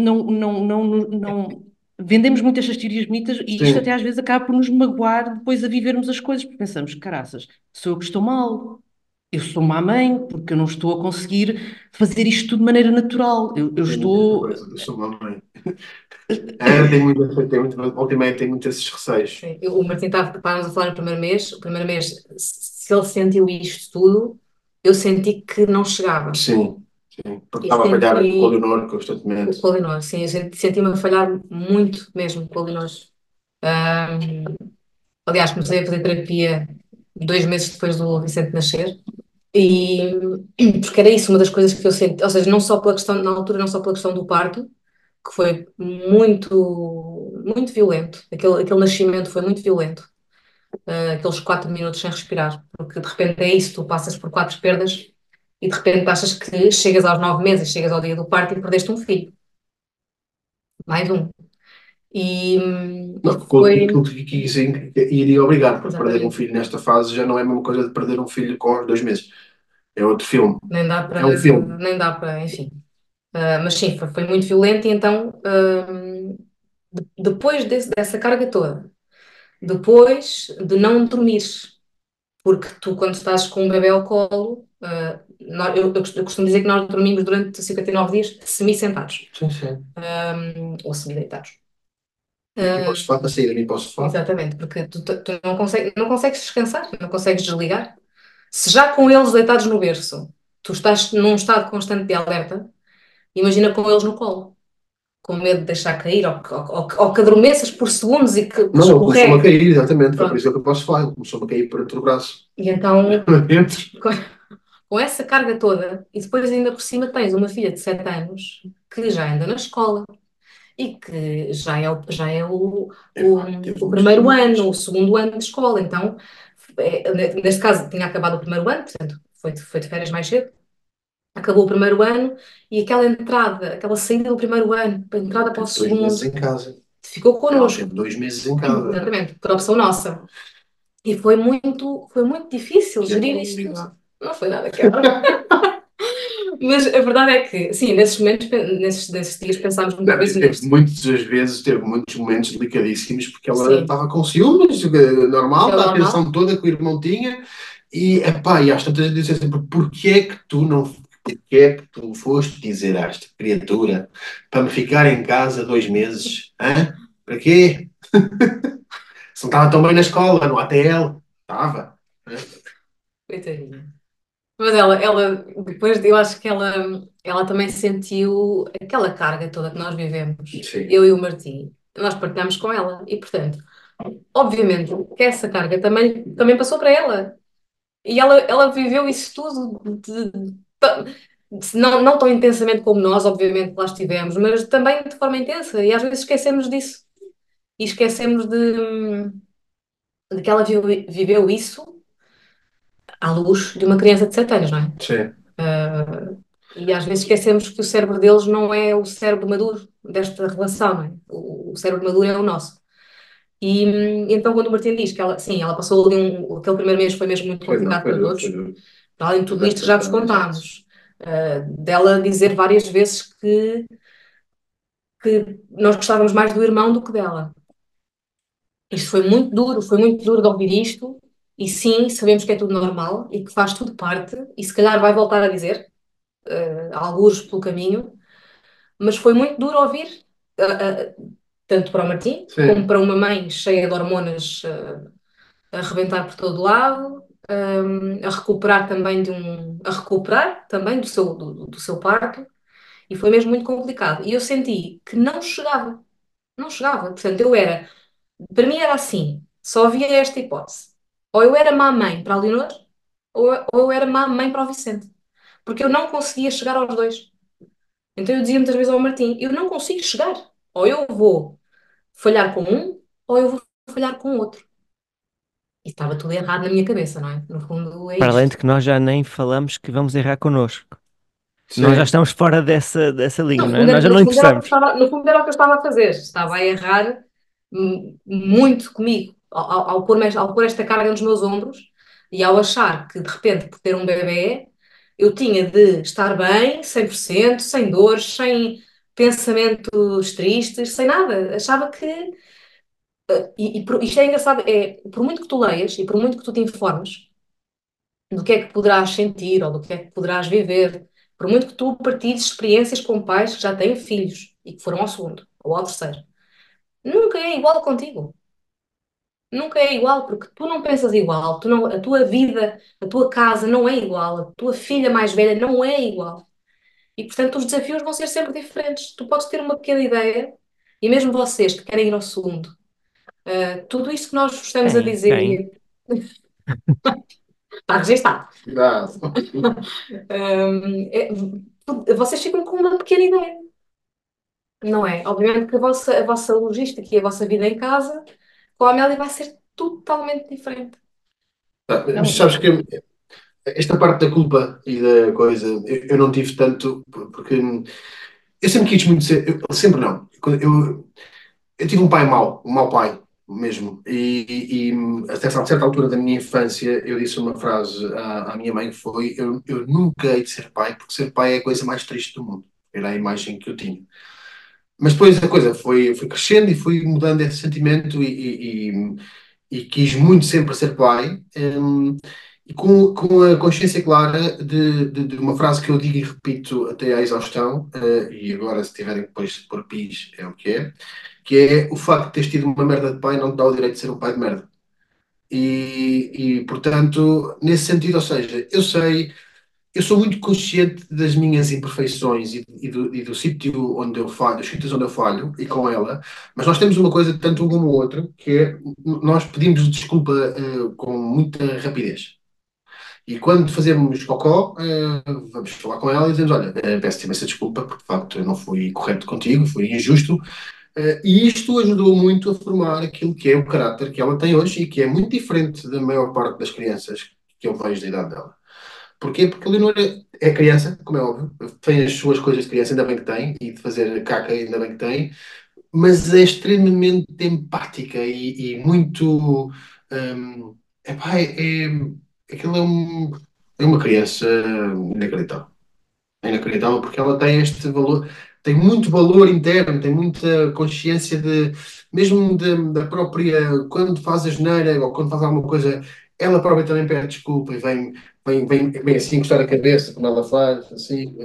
não vendemos muito estas teorias bonitas e isto até Sim. às vezes acaba por nos magoar depois a vivermos as coisas, porque pensamos, caraças, sou eu que estou mal, eu sou má mãe, porque eu não estou a conseguir fazer isto tudo de maneira natural. Eu Tem muita essa estou. coisa, deixa-me lá, mãe. Ultimamente tem muitos esses receios. Sim. O Martim estávamos a falar no primeiro mês. O primeiro mês, se ele sentiu isto tudo, eu senti que não chegava. Sim, sim. Porque E estava a falhar com o senti Leonor o constantemente. Colinor, sim, senti-me a falhar muito mesmo com o Colinor. Aliás, comecei a fazer terapia 2 meses depois do Vicente nascer. E porque era isso uma das coisas que eu senti, ou seja, não só pela questão, na altura, não só pela questão do parto, que foi muito, muito violento. Aquele nascimento foi muito violento. Aqueles 4 minutos sem respirar, porque de repente é isso, tu passas por 4 perdas e de repente achas que chegas aos 9 meses, chegas ao dia do parto e perdeste um filho, mais um. E, Não, e porque foi. aquilo que isso iria obrigar, porque perder um Exatamente. filho nesta fase já não é a mesma coisa de perder um filho com 2 meses. É outro filme. Nem dá É um para, filme. nem dá para, enfim. Mas sim, foi muito violento e então, depois dessa carga toda, depois de não dormires, porque tu quando estás com um bebê ao colo, eu costumo dizer que nós dormimos durante 59 dias semi-sentados, Sim, sim. ou semi-deitados. E para o sofá, para sair ali para o sofá. Exatamente, porque tu não consegues descansar, não consegues desligar. Se já com eles deitados no berço, tu estás num estado constante de alerta, imagina com eles no colo, com medo de deixar cair, ou que adormeças por segundos e que Não, ele começou-me a escorregue. cair, exatamente. Foi por Pronto. isso que eu posso falar. Ele começou-me a cair por entre o braço. E então, Dentro. com, com essa carga toda, e depois ainda por cima tens uma filha de 7 anos que já anda na escola e que já é o, Epá, teve o muitos primeiro ano, desafios. o segundo ano de escola. Então, neste caso, tinha acabado o primeiro ano, portanto, foi de férias mais cedo. Acabou o primeiro ano e aquela entrada, aquela saída do primeiro ano, a entrada para o Teve 2 meses segundo, em casa. ficou Ela connosco, teve 2 meses em casa. exatamente, por opção nossa. E foi muito difícil Que é gerir isto. horrível. Não foi nada, cara. Mas a verdade é que, sim, nesses momentos, nesses dias pensámos muitas Não, vezes teve nisto. muitas vezes, teve muitos momentos delicadíssimos, porque ela Sim, estava com ciúmes, que normal, é o da normal. atenção toda que o irmão tinha, e, epá, e às tantas disse assim, porquê é que tu não, porquê é que tu foste dizer a esta criatura para me ficar em casa 2 meses? Hã? Para quê? Se não estava tão bem na escola, no ATL. Estava. Hã? Coitadinha. Mas depois eu acho que ela também sentiu aquela carga toda que nós vivemos, Sim. eu e o Martim. Nós partilhamos com ela e, portanto, obviamente que essa carga também passou para ela. E ela viveu isso tudo, não tão intensamente como nós, obviamente, lá estivemos, mas também de forma intensa. E às vezes esquecemos disso. E esquecemos de que ela viveu isso à luz de uma criança de 7 anos, não é? Sim. E às vezes esquecemos que o cérebro deles não é o cérebro maduro desta relação, não é? O cérebro maduro é o nosso. E então, quando o Martim diz que ela, sim, ela passou ali aquele primeiro mês foi mesmo muito Foi, não, complicado foi para duro, foi todos, duro. para além de Foi tudo isto que já vos bastante, exato. contámos, dela dizer que nós gostávamos mais do irmão do que dela. Isto foi muito duro de ouvir isto, e sim, sabemos que é tudo normal e que faz tudo parte, e se calhar vai voltar a dizer, algures pelo caminho, mas foi muito duro ouvir, tanto para o Martim, como Sim. para uma mãe cheia de hormonas, a rebentar por todo lado, a recuperar também do seu parto, e foi mesmo muito complicado. E eu senti que não chegava, não chegava. Portanto, para mim era assim, só havia esta hipótese. Ou eu era má mãe para a Leonor, ou eu era má mãe para o Vicente. Porque eu não conseguia chegar aos dois. Então eu dizia muitas vezes ao Martim, eu não consigo chegar. Ou eu vou falhar com um, ou eu vou falhar com o outro. E estava tudo errado na minha cabeça, não é? No fundo é Para além isto. de que nós já nem falamos que vamos errar connosco. Nós já Sim. estamos fora dessa linha, No não é? fundo, Nós já não interessamos. no fundo era o que eu estava a fazer. Estava a errar muito comigo, ao pôr esta carga nos meus ombros e ao achar que, de repente, por ter um bebê, eu tinha de estar bem, 100%, sem dores, sem pensamentos tristes, sem nada. Achava que. Isto é engraçado, por muito que tu leias e por muito que tu te informes do que é que poderás sentir ou do que é que poderás viver, por muito que tu partilhes experiências com pais que já têm filhos e que foram ao segundo ou ao terceiro, nunca é igual contigo. Nunca é igual porque tu não pensas igual, a tua vida, a tua casa não é igual, a tua filha mais velha não é igual. E portanto os desafios vão ser sempre diferentes. Tu podes ter uma pequena ideia, e mesmo vocês que querem ir ao segundo, tudo isto que nós vos estamos a Quem? dizer, Quem? está registado. Dá. Vocês ficam com uma pequena ideia. Não é? Obviamente que a vossa logística e a vossa vida em casa com a Amélia vai ser totalmente diferente. Mas Não, sabes que esta parte da culpa e da coisa, eu não tive tanto, porque eu sempre quis muito ser, sempre não. Eu tive um pai mau, um mau pai mesmo. E até a certa altura da minha infância, eu disse uma frase à minha mãe que foi: eu nunca hei de ser pai, porque ser pai é a coisa mais triste do mundo. Era a imagem que eu tinha. Mas depois a coisa foi crescendo e fui mudando esse sentimento e quis muito sempre ser pai, e com a consciência clara de uma frase que eu digo e repito até à exaustão, e agora se tiverem depois de pôr pis é o que é o facto de teres tido uma merda de pai não te dá o direito de ser um pai de merda. Portanto, nesse sentido, ou seja, eu sou muito consciente das minhas imperfeições e do sítio onde eu falho, dos sítios onde eu falho e com ela, mas nós temos uma coisa, tanto um como o outro, que é nós pedimos desculpa com muita rapidez. E quando fazemos cocó, vamos falar com ela e dizemos: Olha, peço-te imensa desculpa, porque de facto eu não fui correto contigo, fui injusto. E isto ajudou muito a formar aquilo que é o caráter que ela tem hoje e que é muito diferente da maior parte das crianças que eu vejo da idade dela. Porquê? Porque a Leonor é criança, como é óbvio, tem as suas coisas de criança, ainda bem que tem, e de fazer caca, ainda bem que tem, mas é extremamente empática e muito. hum, epá, aquilo é uma criança inacreditável. É inacreditável porque ela tem este valor, tem muito valor interno, tem muita consciência mesmo da própria, quando faz a geneira ou quando faz alguma coisa, ela própria também pede desculpa e vem assim encostar a cabeça como ela faz, assim.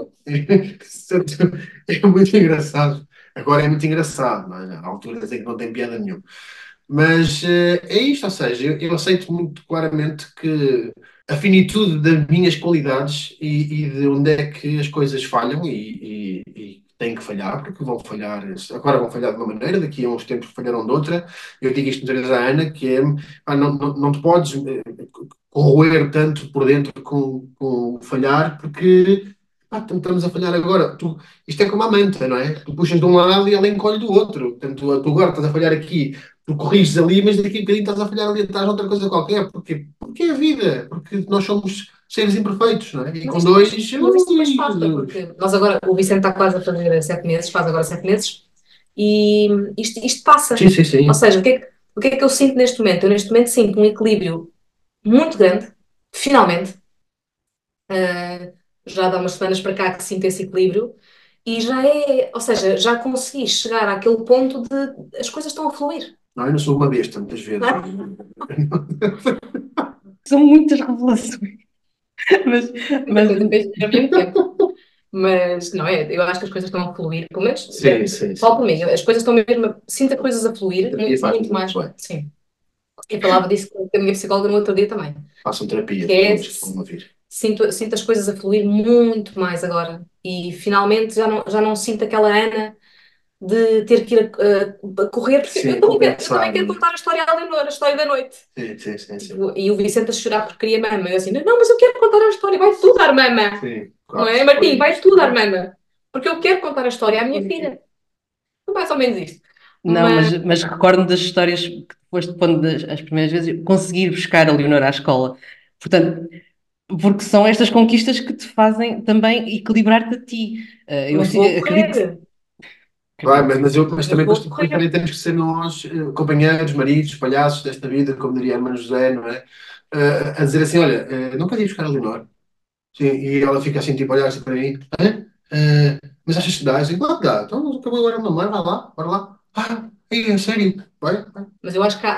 É muito engraçado. Agora é muito engraçado, mas há alturas em que não tem piada nenhuma. Mas é isto, ou seja, eu aceito muito claramente que a finitude das minhas qualidades e de onde é que as coisas falham e têm que falhar, porque vão falhar, agora vão falhar de uma maneira, daqui a uns tempos falharão de outra. Eu digo isto muitas vezes à Ana, que é, não te podes corroer tanto por dentro com o falhar, porque estamos a falhar agora. Isto é como a manta, não é? Tu puxas de um lado e ela encolhe do outro. Portanto, tu agora estás a falhar aqui, tu corriges ali, mas daqui a bocadinho estás a falhar ali atrás de outra coisa qualquer. Porquê? Porque é a vida. Porque nós somos seres imperfeitos, não é? E Mas com isto dois. depois passa, porque nós agora, o Vicente está quase a fazer 7 meses, faz agora 7 meses, e isto passa. Sim, sim, Ou sim. seja, o que é que eu sinto neste momento? Eu neste momento sinto um equilíbrio muito grande, finalmente. Uh, já dá umas semanas para cá que sinto esse equilíbrio, e já é, ou seja, já consegui chegar àquele ponto de as coisas estão a fluir. Não, eu não sou uma besta, muitas Não vezes. é? São muitas revelações. Mas, Muita mas coisa ao mesmo tempo. Mas não é, eu acho que as coisas estão a fluir, pelo menos, Sim, sim, falo sim. por mim, as coisas estão mesmo, sinto as coisas a fluir Terapia muito, faz muito muito mais, bem. sim. Eu falava disso com a minha psicóloga no outro dia também, Façam terapia, que é, todos que estão a ouvir. sinto as coisas a fluir muito mais agora, e finalmente já não sinto aquela Ana de ter que ir a correr, porque Sim, eu também compensar, quero não é? contar a história à Leonor, a história da noite. Sim, sim, sim, sim. Tipo, e o Vicente a chorar porque queria mama. Eu assim, não, mas eu quero contar a história, vai tu dar mama. Sim, Não claro, é, foi Martim? Vai isto. tu dar mama. Porque eu quero contar a história à minha filha. É mais ou menos isto. não, Mas mas recordo-me das histórias que depois, quando as primeiras vezes, eu consegui ir buscar a Leonor à escola. Portanto, porque são estas conquistas que te fazem também equilibrar-te a ti. Eu mas vou acredito, correr. Vai, acredito. mas Mas também, vou depois correr. também temos que ser nós companheiros, maridos, palhaços desta vida, como diria a irmã José, não é? A dizer assim: olha, não quero ir buscar a Leonor. Sim, e ela fica assim, tipo, a olhar assim para mim: hã? Mas achas que dá? Assim, claro que dá. Então acabou agora a mamãe, vai lá, bora lá. É sério, vai, vai. Mas eu acho que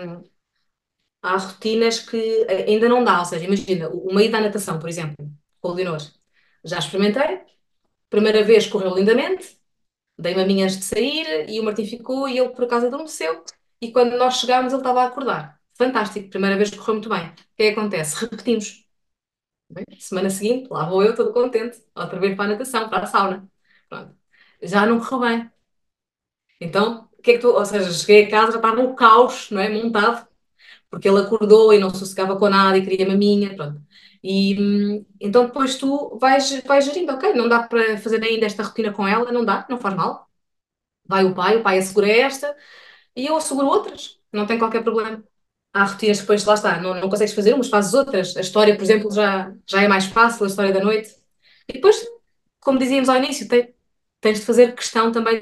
há rotinas que ainda não dá. Ou seja, imagina, o meio da natação, por exemplo, com o Leonor. Já experimentei. Primeira vez correu lindamente. Dei maminha antes de sair e o Martim ficou e ele por acaso adormeceu. E quando nós chegámos, ele estava a acordar. Fantástico, primeira vez que correu muito bem. O que é que acontece? Repetimos. Bem, semana seguinte, lá vou eu, todo contente, outra vez para a natação, para a sauna. Pronto. Já não correu bem. Então, o que é que tu. Ou seja, cheguei a casa, já estava um caos, não é? Montado, porque ele acordou e não sossegava com nada e queria maminha, pronto. E então depois tu vais gerindo, ok, não dá para fazer ainda esta rotina com ela, não dá, não faz mal. Vai o pai assegura esta e eu asseguro outras, não tem qualquer problema. há rotinas que depois, lá está, não consegues fazer umas, fazes outras. A história, por exemplo, já é mais fácil, a história da noite. E depois, como dizíamos ao início, tens de fazer questão também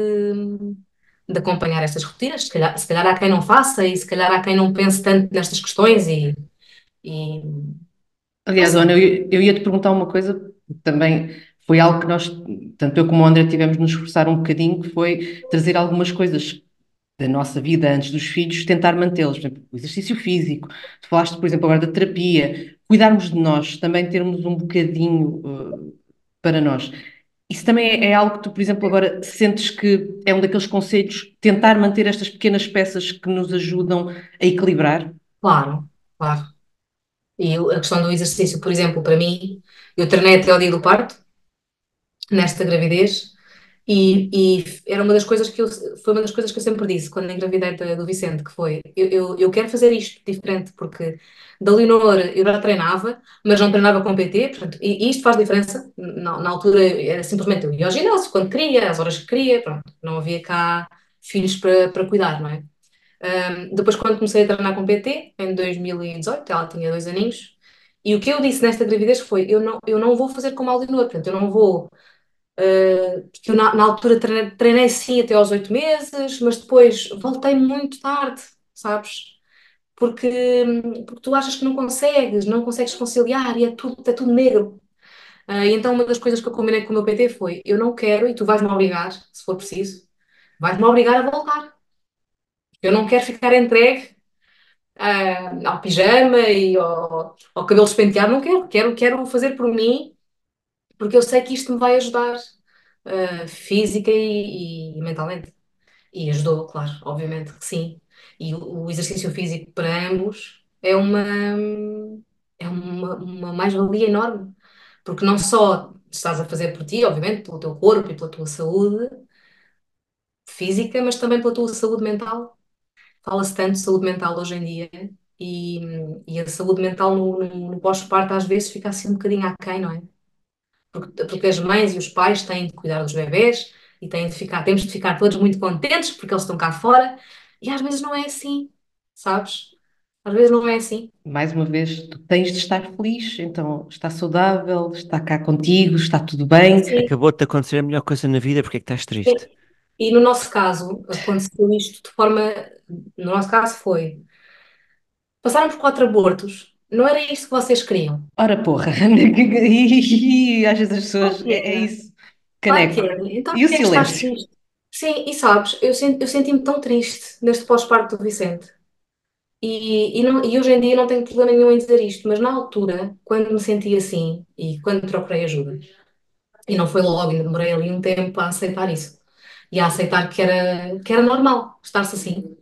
de acompanhar estas rotinas. Se calhar há quem não faça e se calhar há quem não pense tanto nestas questões e não Aliás, Ana, sei. eu ia te perguntar uma coisa, também foi algo que nós, tanto eu como o André, tivemos de nos esforçar um bocadinho, que foi trazer algumas coisas da nossa vida antes dos filhos, tentar mantê-los. Por exemplo, o exercício físico, tu falaste, por exemplo, agora da terapia, cuidarmos de nós, também termos um bocadinho para nós. Isso também é algo que tu, por exemplo, agora sentes que é um daqueles conselhos, tentar manter estas pequenas peças que nos ajudam a equilibrar? Claro, claro. E a questão do exercício, por exemplo, para mim, eu treinei até ao dia do parto, nesta gravidez, e era uma das coisas foi uma das coisas que eu sempre disse quando engravidei do Vicente, que foi, eu quero fazer isto diferente, porque da Leonor eu já treinava, mas não treinava com PT, portanto, e isto faz diferença. Na altura era simplesmente eu ia ao ginásio quando queria, às horas que queria, pronto, não havia cá filhos para cuidar, não é? Depois, quando comecei a treinar com PT, em 2018, ela tinha 2 aninhos, e o que eu disse nesta gravidez foi: eu não vou fazer como a Leonor, portanto, eu não vou. Porque eu, na altura, treinei sim até aos 8 meses, mas depois voltei muito tarde, sabes? Porque tu achas que não consegues conciliar e é tudo negro. E então, uma das coisas que eu combinei com o meu PT foi: eu não quero, e tu vais-me obrigar, se for preciso, vais-me obrigar a voltar. Eu não quero ficar entregue ao pijama e ao cabelo despenteado, não quero fazer por mim, porque eu sei que isto me vai ajudar, física e mentalmente. E ajudou, claro, obviamente que sim. E o exercício físico para ambos é uma mais-valia enorme, porque não só estás a fazer por ti, obviamente, pelo teu corpo e pela tua saúde física, mas também pela tua saúde mental. Fala-se tanto de saúde mental hoje em dia e, e a saúde mental no pós-parto às vezes fica assim um bocadinho aquém, não é? Porque as mães e os pais têm de cuidar dos bebés e temos de ficar todos muito contentes porque eles estão cá fora e às vezes não é assim, sabes? Às vezes não é assim. Mais uma vez, tu tens de estar feliz, então está saudável, está cá contigo, está tudo bem. Sim. Acabou-te de acontecer a melhor coisa na vida, porque é que estás triste? E no nosso caso, aconteceu isto de forma. No nosso caso foi. Passaram por 4 abortos. Não era isto que vocês queriam. Ora porra, e às vezes as Claro pessoas, que é era. isso, Claro que caneco. era. Então E o porquê é que estás silêncio? triste? Sim, e sabes, eu senti-me tão triste neste pós-parto do Vicente. E hoje em dia não tenho problema nenhum em dizer isto, mas na altura, quando me senti assim e quando procurei ajuda, e não foi logo, ainda demorei ali um tempo a aceitar isso e a aceitar que era normal estar-se assim,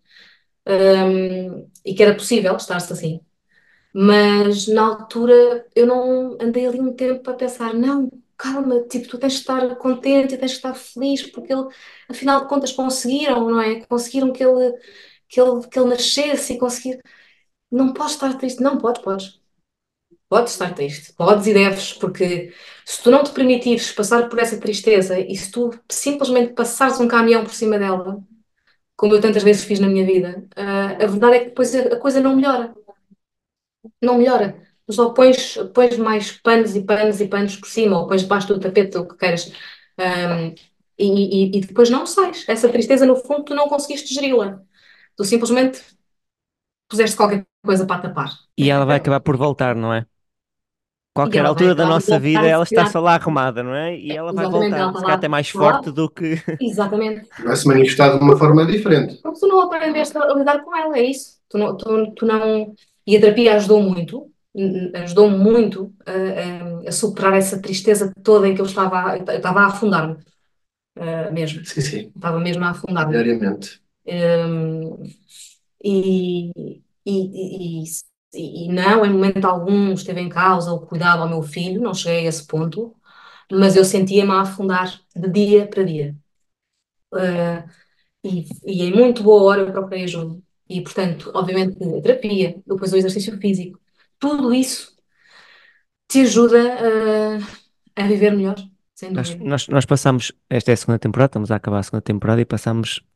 e que era possível estar-se assim. Mas na altura eu não andei ali um tempo a pensar, não, calma, tipo, tu tens de estar contente e tens de estar feliz, porque ele, afinal de contas, conseguiram, não é? Conseguiram que ele nascesse e conseguir. Não podes estar triste, não podes. Podes estar triste, podes e deves, porque se tu não te permitires passar por essa tristeza e se tu simplesmente passares um caminhão por cima dela, como eu tantas vezes fiz na minha vida, a verdade é que depois a coisa não melhora. Não melhora. Tu só pões mais panos e panos e panos por cima, ou pões debaixo do tapete, ou o que queiras. Ahm, e depois não sais. Essa tristeza, no fundo, tu não conseguiste geri-la. Tu simplesmente puseste qualquer coisa para tapar. E ela vai acabar por voltar, não é? E Qualquer ela vai altura da acabar por nossa voltar vida, e se ela está calhar, só lá arrumada, não é? E ela vai exatamente, ela voltar, está se calhar até lá, mais está lá, forte do que. exatamente. Vai se manifestar de uma forma diferente. Porque tu não aprendeste a lidar com ela, é isso. Tu não. E a terapia ajudou-me muito a superar essa tristeza toda em que eu estava a afundar-me, mesmo. Sim, sim, Estava mesmo a afundar-me. diariamente. Um, e, e, e, e não, em momento algum, esteve em causa o cuidado ao meu filho, não cheguei a esse ponto, mas eu sentia-me a afundar de dia para dia. Uh, e em muito boa hora eu procurei ajuda. E, portanto, obviamente, a terapia, depois o exercício físico, tudo isso te ajuda a viver melhor, sem Nós, dúvida. nós, nós passamos, esta é a segunda temporada, estamos a acabar a segunda temporada e passamos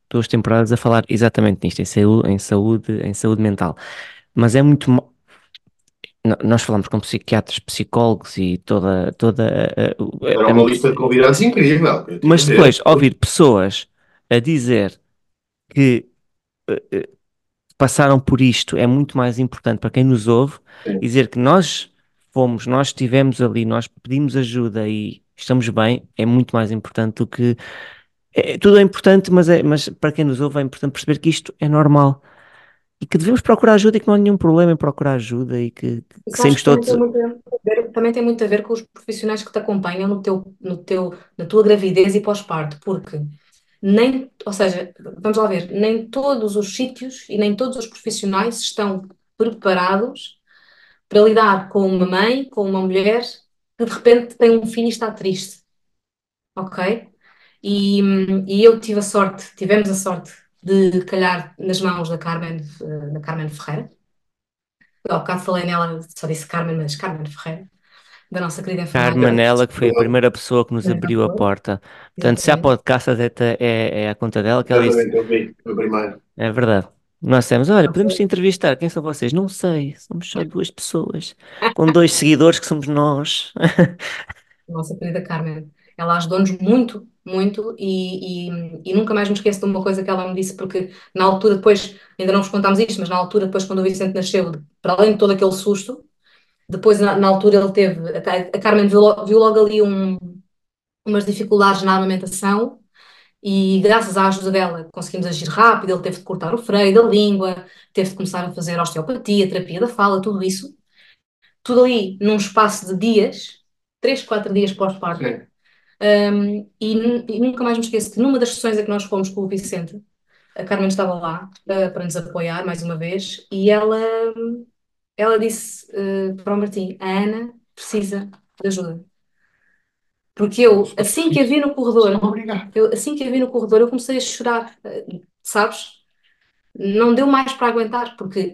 duas temporadas a falar exatamente nisto, em saúde mental. Mas é muito. Nós falamos com psiquiatras, psicólogos e Era uma lista de convidados incrível. Eu tive mas a ver. depois ouvir pessoas a dizer que passaram por isto é muito mais importante para quem nos ouve, Sim. e dizer que nós estivemos ali, nós pedimos ajuda e estamos bem, é muito mais importante do que. Tudo é importante, mas para quem nos ouve é importante perceber que isto é normal e que devemos procurar ajuda e que não há nenhum problema em procurar ajuda e que Isso acho saímos que também todos. tem muito a ver, também tem muito a ver com os profissionais que te acompanham na tua gravidez e pós-parto, porque ou seja, vamos lá ver, nem todos os sítios e nem todos os profissionais estão preparados para lidar com uma mãe, com uma mulher que de repente tem um filho e está triste, ok? E eu tivemos a sorte de calhar nas mãos da Carmen Ferreira. Eu há bocado falei nela, só disse Carmen, mas Carmen Ferreira, da nossa querida enfermeira. Carmanela, que foi a primeira pessoa que nos abriu a porta. Portanto, se há Exatamente. podcast, é a conta dela que ela disse. Exatamente, eu vi, foi o primeiro. É verdade. Nós dissemos, olha, podemos te entrevistar. Quem são vocês? Não sei, somos só duas pessoas, com 2 seguidores que somos nós. Nossa querida Carmen. Ela ajudou-nos muito, muito, e nunca mais me esqueço de uma coisa que ela me disse, porque na altura, depois, ainda não vos contámos isto, mas na altura, depois, quando o Vicente nasceu, para além de todo aquele susto, depois, na altura, ele teve. A Carmen viu logo ali umas dificuldades na amamentação, e graças à ajuda dela conseguimos agir rápido. Ele teve de cortar o freio da língua, teve de começar a fazer osteopatia, terapia da fala, tudo isso. Tudo ali num espaço de dias, 3, 4 dias pós-parto. Sim. E nunca mais me esqueço que numa das sessões a que nós fomos com o Vicente, a Carmen estava lá para nos apoiar mais uma vez, e ela disse para o Martim: a Ana precisa de ajuda. Porque assim que a vi no corredor, Obrigado. assim que a vi no corredor, eu comecei a chorar, sabes? Não deu mais para aguentar, porque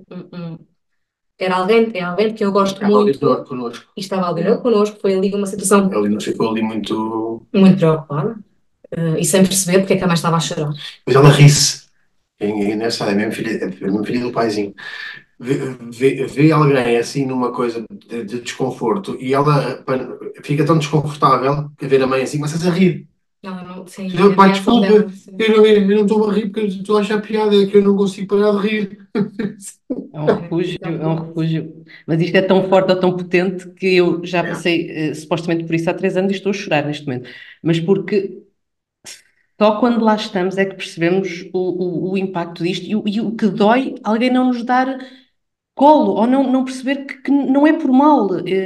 era alguém de quem eu gosto Estava ali muito, connosco. e estava ali connosco. Foi ali uma situação Ele não ficou ali muito. muito preocupada, e sem perceber porque é que a mãe estava a chorar. Mas ela ri-se. É engraçado, é mesmo filha do paizinho. Vê alguém assim numa coisa de desconforto e ela fica tão desconfortável que ver a mãe assim, começa a rir. Ela não, sim, Eu, a pai, reação desculpa, dela, sim. eu não estou a rir porque eu estou a achar piada, é que eu não consigo parar de rir. É um refúgio, é um refúgio. Mas isto é tão forte ou tão potente que eu já passei supostamente por isso há 3 anos e estou a chorar neste momento. Mas porque só quando lá estamos é que percebemos o impacto disto e o que dói alguém não nos dar colo ou não perceber que não é por mal.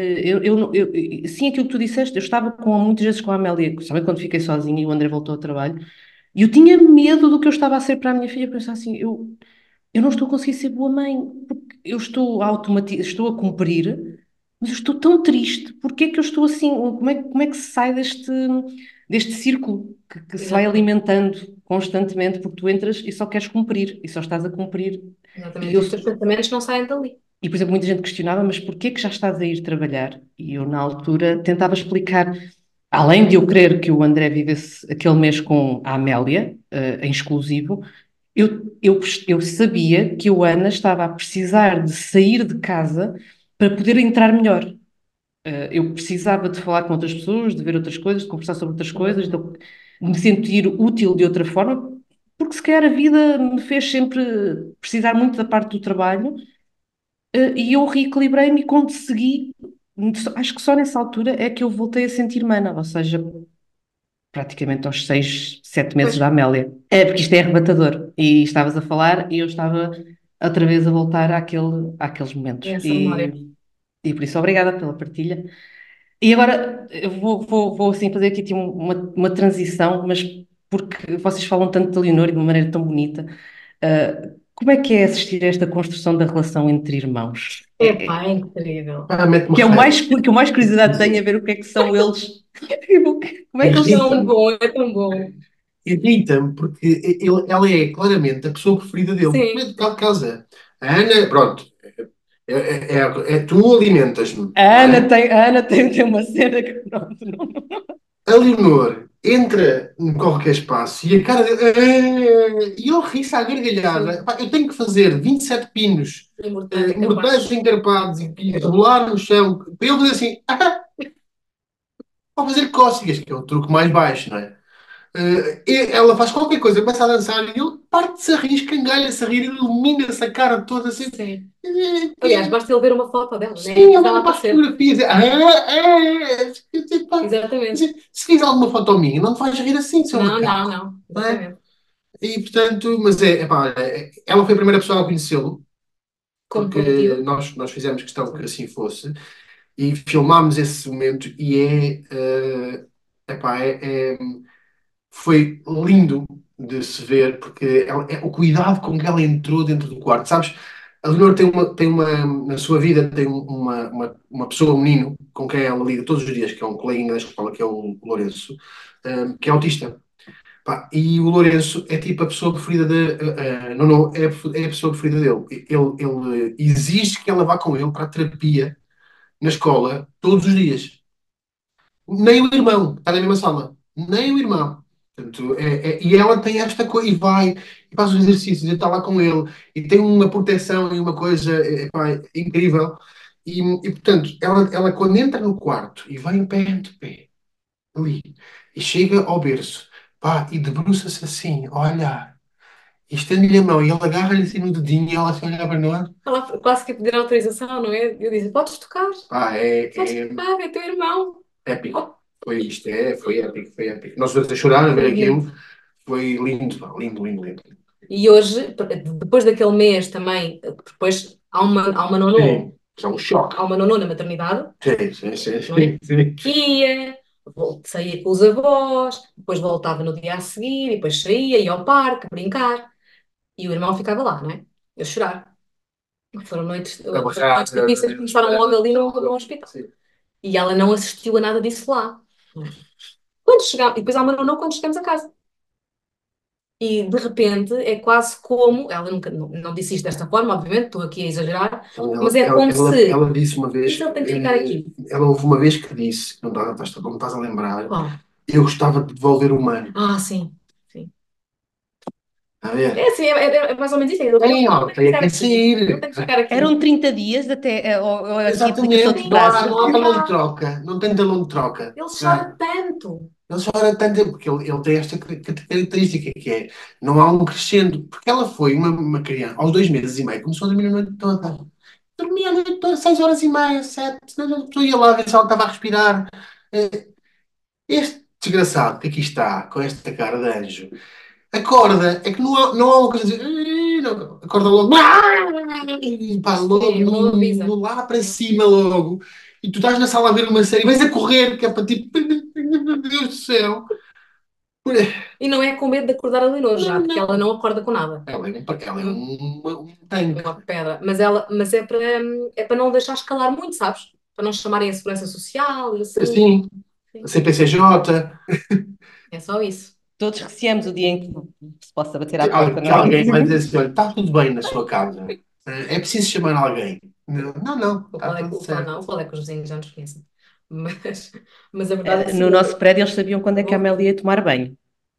Sim, aquilo que tu disseste, eu estava muitas vezes com a Amélia, principalmente quando fiquei sozinha e o André voltou ao trabalho, e eu tinha medo do que eu estava a ser para a minha filha, pensar assim, eu não estou a conseguir ser boa mãe, porque eu estou a cumprir, mas eu estou tão triste, porque é que eu estou assim, como é que se sai deste círculo que se vai Exatamente. alimentando constantemente, porque tu entras e só queres cumprir, e só estás a cumprir. E Exatamente. eu, E os teus pensamentos não saem dali. e, por exemplo, muita gente questionava, mas porquê que já estás a ir trabalhar? E eu, na altura, tentava explicar, além de eu querer que o André vivesse aquele mês com a Amélia, em exclusivo, eu sabia que a Ana estava a precisar de sair de casa para poder entrar melhor. Eu precisava de falar com outras pessoas, de ver outras coisas, de conversar sobre outras coisas, de me sentir útil de outra forma, porque se calhar a vida me fez sempre precisar muito da parte do trabalho, e eu reequilibrei-me e consegui. Acho que só nessa altura é que eu voltei a sentir mana, ou seja, praticamente aos 6, 7 meses Pois, da Amélia. É porque isto é arrebatador. E estavas a falar e eu estava outra vez a voltar àqueles é momentos. essa memória. E por isso, obrigada pela partilha. E agora eu vou assim fazer aqui tipo, uma transição, mas porque vocês falam tanto de Leonor e de uma maneira tão bonita. Como é que é assistir a esta construção da relação entre irmãos? Epá, é incrível. Mete-me Que é o raiva. mais, que eu mais curiosidade tenho a ver o que é que são eles. Como é que É eles tão Irrita-me. bom, é tão bom. Irrita-me porque ela é claramente a pessoa preferida dele. Sim. Mete cá de casa. A Ana, pronto, tu alimentas-me, A não Ana é? tem, a Ana tem uma cena que pronto, A Leonor entra em qualquer espaço e a cara dele. E ele ri-se à gargalhada. Pá, eu tenho que fazer 27 pinos mortais encarpados e rolar no chão para ele dizer assim. Para fazer cócegas, que é o truque mais baixo, não é? Ela faz qualquer coisa, começa a dançar e ele parte-se a rir, escangalha-se a rir, ilumina-se a cara toda assim. Sim. Aliás, basta ele ver uma foto dela, né? Sim, ele Ela olha para as aparecer. fotografias. Exatamente. Se fiz alguma foto minha, não te vais rir assim, seu Não, macaco. não. Não é? Exatamente. E portanto, mas epá, ela foi a primeira pessoa a conhecê-lo, Como porque prometido. nós fizemos questão que assim fosse, e filmámos esse momento, e epá, foi lindo de se ver, porque o cuidado com que ela entrou dentro do quarto. Sabes, a Leonor na sua vida, tem uma pessoa, um menino, com quem ela lida todos os dias, que é um coleguinha da escola, que é o Lourenço, que é autista. Pá, e o Lourenço é tipo a pessoa preferida não, não, é a pessoa preferida dele. Ele exige que ela vá com ele para a terapia na escola todos os dias. Nem o irmão, está na mesma sala. Nem o irmão. Portanto, e ela tem esta coisa, e vai, e faz os exercícios, e está lá com ele, e tem uma proteção e uma coisa pá, incrível. Portanto, ela quando entra no quarto e vai em pé ante pé, ali, e chega ao berço, pá, e debruça-se assim, olha, e estende-lhe a mão, e ele agarra-lhe assim no dedinho, e ela assim olha para nós, Ela quase que pedir autorização, não é? Eu disse, podes tocar. pá, Podes tocar, é teu irmão. épico. Foi isto, foi épico, foi épico. Nós dois a chorar a ver aquilo. Foi lindo, pá, lindo, lindo, lindo. E hoje, depois daquele mês também, depois há uma nonô, Sim, é um choque. há uma nonô na maternidade, Sim, sim, sim, não é? sim, sim. Que ia, saía com os avós, depois voltava no dia a seguir, e depois saía, ia ao parque, brincar, e o irmão ficava lá, não é? Eu chorar. A Foram barrar, noites difíceis que começaram logo ali no hospital. sim. E ela não assistiu a nada disso lá. Quando chegámos, e depois há uma nonô quando chegamos a casa. E de repente é quase como, ela nunca não disse isto desta forma, obviamente, estou aqui a exagerar, mas é como se. Ela disse uma vez, Isso ele tem que ficar aqui. ela houve uma vez que disse, não estás a lembrar, Qual? eu gostava de devolver o humano. Ah, sim. Sim. A ver? É assim, é mais ou menos isso. Ele Tem, ó, tem que tem ficar que aqui. sair. Ele tem que ficar aqui. Eram 30 dias até ou aqui aplicação Exatamente, de não há, prazo. não há talão de troca, não tem talão de troca. Ele chora tanto. Ele chora tanto, porque ele tem esta característica que é, não há um crescendo, porque ela foi uma criança, aos 2 meses e meio, começou a dormir a noite toda. Dormia a noite toda, 6 horas e meia, 7, eu ia lá ver se ela estava a respirar. Eh, Este desgraçado que aqui está, com esta cara de anjo, acorda, é que não há uma coisa de dizer, não, acorda logo, e pá, logo Sim, não avisa. lá para cima logo, e tu estás na sala a ver uma série, vais a correr, que é para tipo, meu Deus do céu. E não é com medo de acordar a Leonor já, porque Não. ela não acorda com nada. Ela é um tanque. Uma pedra. Mas é para não deixar escalar muito, sabes? Para não chamarem a segurança social e assim. Assim, Sim. CPCJ, É só isso. Todos receamos o dia em que se possa bater à porta, que não é? alguém vai dizer assim, olha, está tudo bem na sua casa, é preciso chamar alguém. Não, não, O está qual é, tudo o qual certo. não, o qual é que os vizinhos já nos conhecem. Mas a verdade é No assim. nosso prédio eles sabiam quando é que a Amélia ia tomar banho.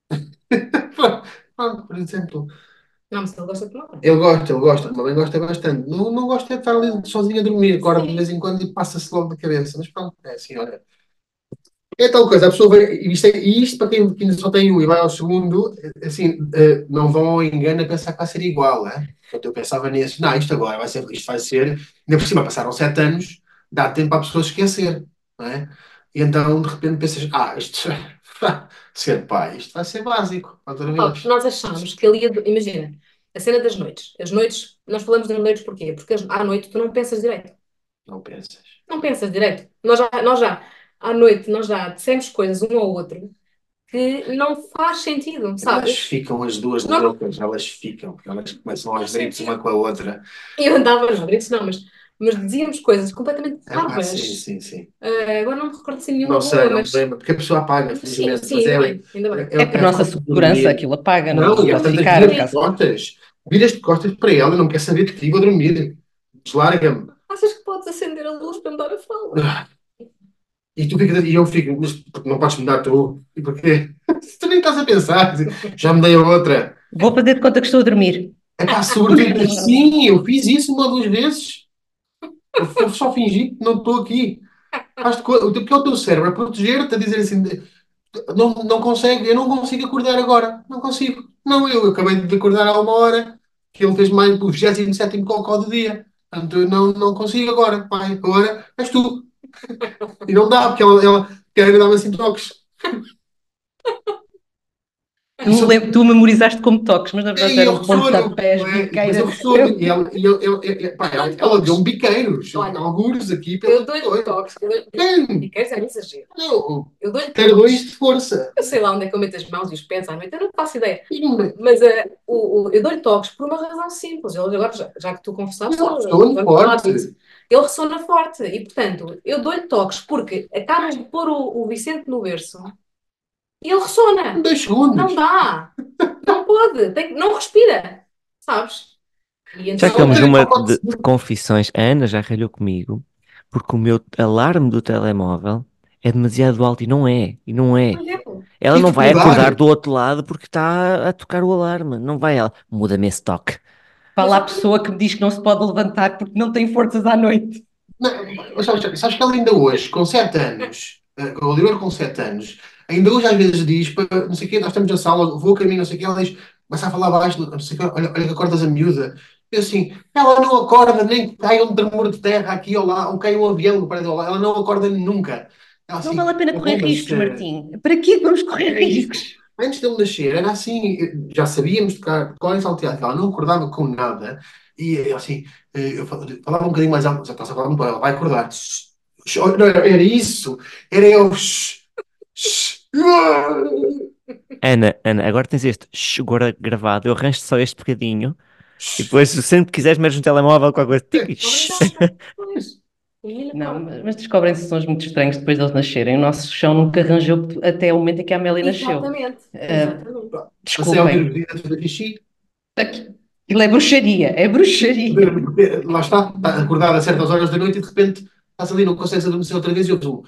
Por exemplo, Não, mas ele gosta de tomar banho. ele gosta, a mamãe gosta bastante. Não, não gosta de estar ali sozinho a dormir, acorda de vez em quando e passa-se logo da cabeça. Mas pronto, é assim, olha. É tal coisa, a pessoa vai, e isto para quem ainda só tem um e vai ao segundo, assim, não vão ao engano a pensar que vai ser igual, é? Portanto, eu pensava nisso, não, isto vai ser, ainda por cima passaram 7 anos, dá tempo para a pessoa esquecer, não é? E então, de repente, pensas, isto, ser pai, isto vai ser básico, outra Ó, vez. nós achamos que ele ia. Imagina, a cena das noites. As noites, nós falamos das noites porquê? Porque à noite tu não pensas direito. Não pensas. Não pensas direito. À noite, nós já dissemos coisas um ao outro que não faz sentido, Elas sabes? ficam as duas Não, loucas, elas começam aos gritos uma com a outra. eu andava, não, gritos não, mas dizíamos coisas completamente Sim, parvas. sim, sim. Agora não me recordo assim Não nenhuma sei, boa, não me mas lembro, porque a pessoa apaga, sim, felizmente, sim, mas ainda bem, ainda bem. É por é a nossa forma de segurança, dormir. aquilo apaga, não, Não, não e às pode tantas ficar. viras de costas. Viras de costas para ela, eu não quero saber de ti, vou dormir. Deslarga-me. Achas que podes acender a luz para me dar a fala? Ah, E tu ficas, e eu fico, mas porque não podes mudar tu? E porquê? Tu nem estás a pensar, já me dei a outra. Vou fazer de conta que estou a dormir. É pá, sobretudo, sim, eu fiz isso uma ou duas vezes. Eu só fingi que não estou aqui. Porque é o teu cérebro a proteger-te, a dizer assim, não consegue, eu não consigo acordar agora. Não consigo. Não, eu acabei de acordar há uma hora, que ele fez mais o 27º cocó do dia. Portanto, eu não consigo agora. Pai, agora és tu. E não dá, porque ela quer dar-me assim toques. Isso, Tu memorizaste como toques, mas na verdade e eu eram ressono, pontapés, não é? Mas eu biqueiras. ressono. Ela deu-me biqueiros, Olha, algures aqui eu pela dou-lhe coisa. toques, Bem, queres é um exagero. não, Eu dou-lhe tardões toques. de força. Eu sei lá onde é que eu meto as mãos e os pés à noite, eu não faço ideia. E não é- Mas eu dou-lhe toques por uma razão simples. Ele, agora, já que tu confessaste, Eu ressono vamos falar forte. disso. Ele ressona forte e, portanto, eu dou-lhe toques porque acabas de pôr o Vicente no berço e ele ressona. 2 segundos. Não dá. Não pode. Não respira. Sabes? E Já que então, Só estamos 3 numa ou 4 de segundos. confissões, a Ana já ralhou comigo porque o meu alarme do telemóvel é demasiado alto e não é. E não por é. exemplo, Ela não Tive que vai acordar mudar. do outro lado porque está a tocar o alarme. Não vai ela. Muda-me esse toque. Fala a pessoa que me diz que não se pode levantar porque não tem forças à noite. Não, mas sabes que ela ainda hoje, com 7 anos, o Oliver com 7 anos, ainda hoje às vezes diz, não sei o quê, nós estamos na sala, vou a caminho, não sei o quê, ela diz, começa a falar baixo, não sei o quê, olha que acordas a miúda. Eu assim, ela não acorda nem que caia um tremor de terra aqui ou lá, ou caia um avião no prédio ao lado, ela não acorda nunca. Ela Não assim, vale a pena correr bom, riscos, Martim. Para que vamos correr é isso. riscos? Antes dele nascer, era assim, já sabíamos tocar cor e salteado, que ela não acordava com nada, e eu assim, eu falava um bocadinho mais alto, já estás a falar muito, ela vai acordar. Shhh, shhh, não, era isso, era eu. Shhh, shhh. Ana, agora tens este agora gravado. Eu arranjo só este bocadinho e depois, sempre que quiseres, metes no telemóvel com a coisa. Tic, obrigada. Pois. O menino Não, acorda. mas descobrem-se sons muito estranhos depois deles nascerem. O nosso chão nunca arranjou até o momento em que a Amélia nasceu. Exatamente. Ah, Exatamente. Passei a ouvir os desculpem. dias da xixi, Aquilo é bruxaria, é bruxaria. lá está acordado a certas horas da noite e de repente estás ali, não consegues adormecer outra vez e eu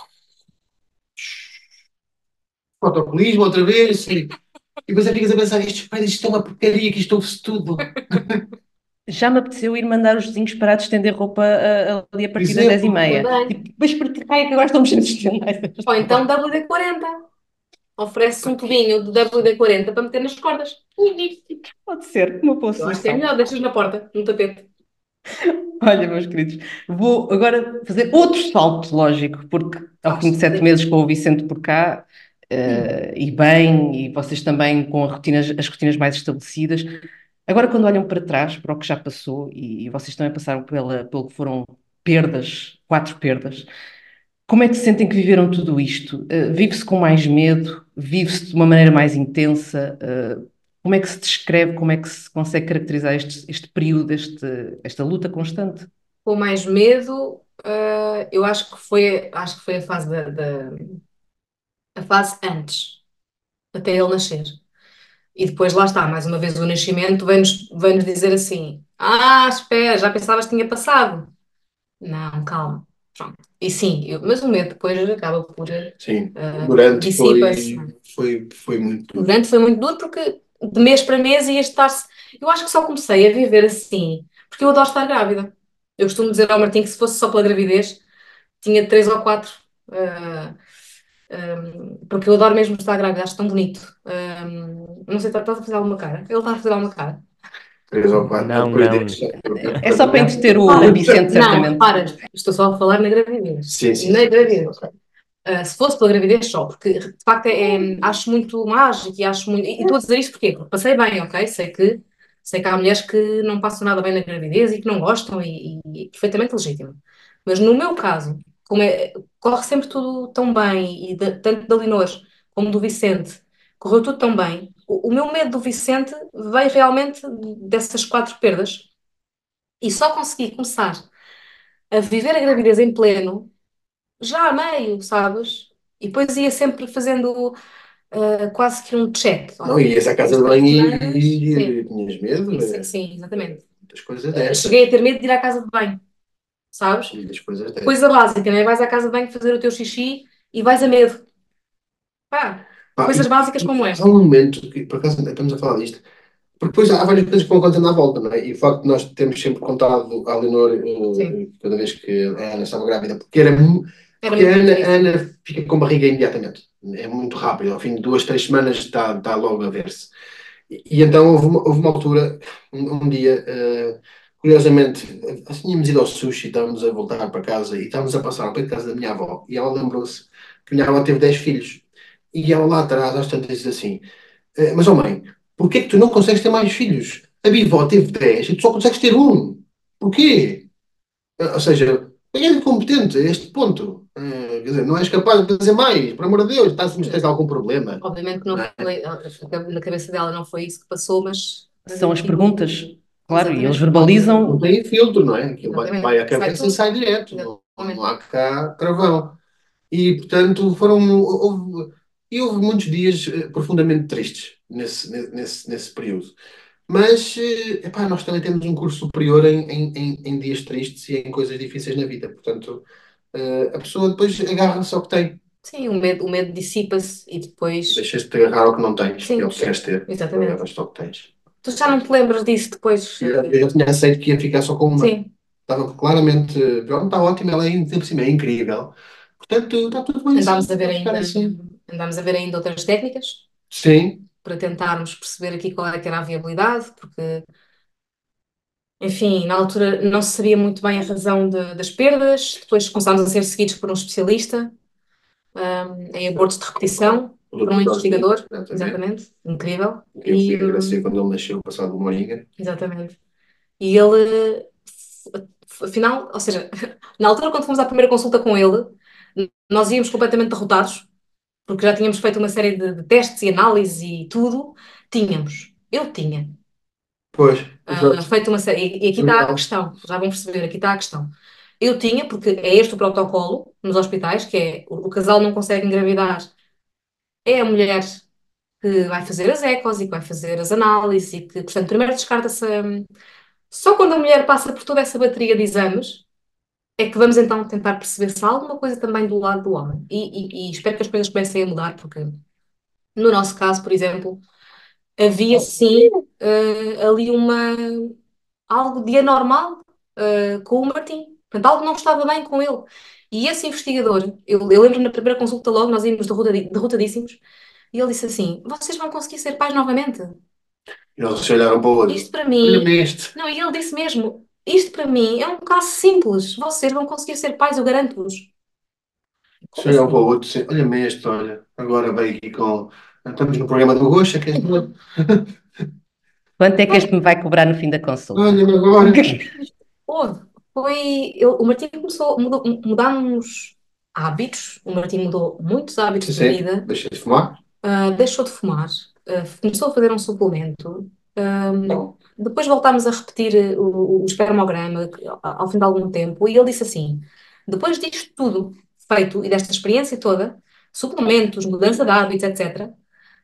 autocolismo outra vez, e depois é que ficas a pensar, isto é uma porcaria, que isto ouve-se tudo. Já me apeteceu ir mandar os vizinhos parar de estender roupa ali a Por partir das 10h30. Também. Tipo, mas para que raio é que agora estamos sem estender? Ou então WD-40. Oferece um tubinho de WD-40 para meter nas cordas. Pode ser, uma boa Eu acho que é solução. melhor, deixas na porta, no tapete. Olha, meus queridos, vou agora fazer outro salto lógico, porque ao fim de 7 meses com o Vicente por cá, e bem, e vocês também com as rotinas mais estabelecidas, agora quando olham para trás, para o que já passou, e vocês também passaram pelo que foram perdas, 4 perdas, como é que se sentem que viveram tudo isto? Vive-se com mais medo? Vive-se de uma maneira mais intensa? Como é que se descreve, como é que se consegue caracterizar este período, esta luta constante? Com mais medo, eu acho que foi a fase antes, até ele nascer. E depois lá está, mais uma vez o nascimento vem-nos dizer assim: Ah, espera, já pensavas que tinha passado. Não, calma. Pronto. E sim, mas o medo depois acaba por Sim, durante dissipa-se. foi muito duro. Durante foi muito duro porque de mês para mês ia estar-se. Eu acho que só comecei a viver assim porque eu adoro estar grávida. Eu costumo dizer ao Martim que se fosse só pela gravidez, tinha 3 ou 4. ah, porque eu adoro mesmo estar grávida, acho tão bonito. Não sei, estás a fazer alguma cara? Ele está a fazer alguma cara. 3 ou 4, Não, depois não. deixa. É só para entreter o Repara, Vicente, não, certamente. repara, estou só a falar na gravidez. Sim, sim, Na sim. gravidez. Se fosse pela gravidez só, porque de facto acho muito mágico e acho muito. E estou a dizer isto porquê? Porque passei bem, ok? Sei que há mulheres que não passam nada bem na gravidez e que não gostam e é perfeitamente legítimo. Mas no meu caso, corre sempre tudo tão bem, e tanto da Linor como do Vicente, correu tudo tão bem. O meu medo do Vicente veio realmente dessas 4 perdas e só consegui começar a viver a gravidez em pleno já a meio, sabes? E depois ia sempre fazendo quase que um check. Não, Olha, ias à casa de esta banho semana, sim, e tinhas medo, sim, sim, exatamente. muitas coisas dessas. Cheguei a ter medo de ir à casa de banho. sabes? E as coisas dessas. Coisa básica, né? Vais à casa de banho fazer o teu xixi e vais a medo. Pá, Pá, coisas básicas como há esta. um momento que, por acaso, estamos a falar disto, porque depois há várias coisas que vão acontecendo à volta, não é? E o facto de nós termos sempre contado à Leonor, Sim, cada vez que a Ana estava grávida, era porque muito a difícil. Ana fica com barriga imediatamente. É muito rápido, ao fim de 2, 3 semanas está logo a ver-se. E então houve uma altura, um dia, curiosamente, tínhamos ido ao sushi, estávamos a voltar para casa e estávamos a passar ao pé de casa da minha avó. E ela lembrou-se que a minha avó teve 10 filhos. E ela lá atrás, às tantas, diz assim: Mas, oh mãe, porquê que tu não consegues ter mais filhos? A minha avó teve 10 e tu só consegues ter um. Porquê? Ou seja, é incompetente a este ponto. Quer dizer, não és capaz de fazer mais, por amor de Deus, tens algum problema. Obviamente que Não não é? foi, na cabeça dela não foi isso que passou, mas São as enfim, perguntas, claro, e eles exatamente. Não verbalizam. tem filtro, não é? Aquilo vai Exatamente. à Sai cabeça e tudo. sai direto. Não Exatamente. há cá travão. E, portanto, houve muitos dias profundamente tristes nesse período. Mas, epá, nós também temos um curso superior em dias tristes e em coisas difíceis na vida. Portanto, a pessoa depois agarra-se ao que tem. Sim, o medo dissipa-se e depois. Deixas-te de agarrar ao que não tens, que é Sim, o que queres ter. exatamente. Agarras-te ao que tens. Tu já não te lembras disso depois? Eu já tinha aceito que ia ficar só com uma. Sim. Estava claramente, pronto, está ótimo, ela ainda por cima é incrível. Portanto, está tudo bem assim, Andámos a ver vai ficar ainda, assim. andámos a ver ainda outras técnicas Sim, para tentarmos perceber aqui qual é que era a viabilidade, porque, enfim, na altura não se sabia muito bem a razão das perdas, depois começámos a ser seguidos por um especialista, em abortos de repetição, o por um doutor Jorge, investigador, exatamente. exatamente, incrível, Eu fui e, agradecer quando ele nasceu, passado uma horinha. exatamente. E ele, afinal, ou seja, na altura quando fomos à primeira consulta com ele, nós íamos completamente derrotados, porque já tínhamos feito uma série de testes e análises e tudo, tínhamos. Eu tinha Pois, exato. feito uma série, e aqui está a Surreal. questão, já vão perceber, aqui está a questão. Eu tinha, porque é este o protocolo nos hospitais, que é o casal não consegue engravidar, é a mulher que vai fazer as ecos e que vai fazer as análises e que, portanto, primeiro descarta-se. Só quando a mulher passa por toda essa bateria de exames é que vamos então tentar perceber se há alguma coisa também do lado do homem. E espero que as coisas comecem a mudar, porque no nosso caso, por exemplo, havia sim ali algo de anormal com o Martim. Portanto, algo não estava bem com ele. E esse investigador, eu lembro na primeira consulta logo, nós íamos derrotadíssimos, e ele disse assim: Vocês vão conseguir ser pais novamente? E eles se olharam para o Isto olho. para mim, Olha-me este. não, e ele disse mesmo: Isto para mim é um caso simples. Vocês vão conseguir ser pais, eu garanto-vos. Se Como olharam para o assim? outro, assim, olha-me este, olha. Agora veio aqui com. Estamos no programa do Gosto, que é este. Quanto é que este me vai cobrar no fim da consulta? Olha-me agora. Houve. O Martim começou, mudámos hábitos, o Martim mudou muitos hábitos Sim, de sim. vida, Deixa de fumar. deixou de fumar, começou a fazer um suplemento, depois voltámos a repetir o espermograma ao fim de algum tempo, e ele disse assim: depois disto tudo feito e desta experiência toda, suplementos, mudança de hábitos, etc.,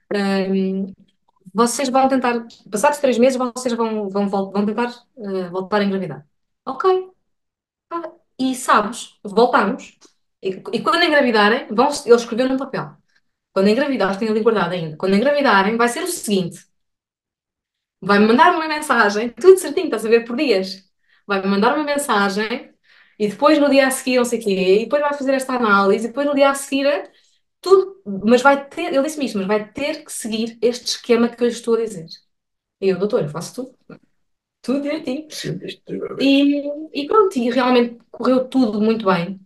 vocês vão tentar, passados 3 meses, vocês vão tentar voltar a engravidar. Ok. E sabes, voltamos. E quando engravidarem, ele escreveu num papel. Quando engravidarem, tenho ali guardado ainda. Quando engravidarem, vai ser o seguinte: vai-me mandar uma mensagem, tudo certinho, estás a ver, por dias. Vai-me mandar uma mensagem e depois no dia a seguir, não sei o quê, e depois vai fazer esta análise, e depois no dia a seguir, tudo. Mas vai ter, ele disse-me isto, mas vai ter que seguir este esquema que eu lhe estou a dizer. E eu, doutor, eu faço tudo direitinho. Sim, isto tem a ver. E pronto, e realmente correu tudo muito bem.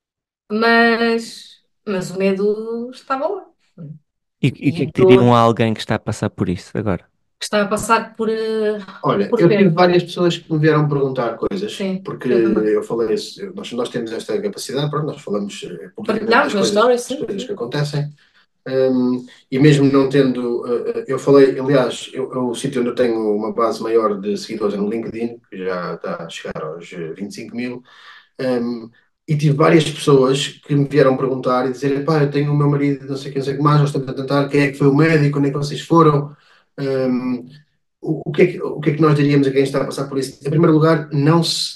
Mas o medo estava lá. E o que é E que dor diriam a alguém que está a passar por isso agora? que estava a passar Olha, por eu tive perda. várias pessoas que me vieram perguntar coisas, Sim, porque eu também. eu falei, nós temos esta capacidade, pronto, nós falamos publicamente Partilhámos nas stories, das sim, coisas que sim. acontecem. E mesmo não tendo, eu falei, aliás, é o sítio onde eu tenho uma base maior de seguidores é no LinkedIn, que já está a chegar aos 25 mil. E tive várias pessoas que me vieram perguntar e dizer, pá, eu tenho o meu marido, não sei quem, não sei o que mais, nós estamos a tentar, quem é que foi o médico, onde é que vocês foram? Um, o que é que nós diríamos a quem está a passar por isso? Em primeiro lugar, não se.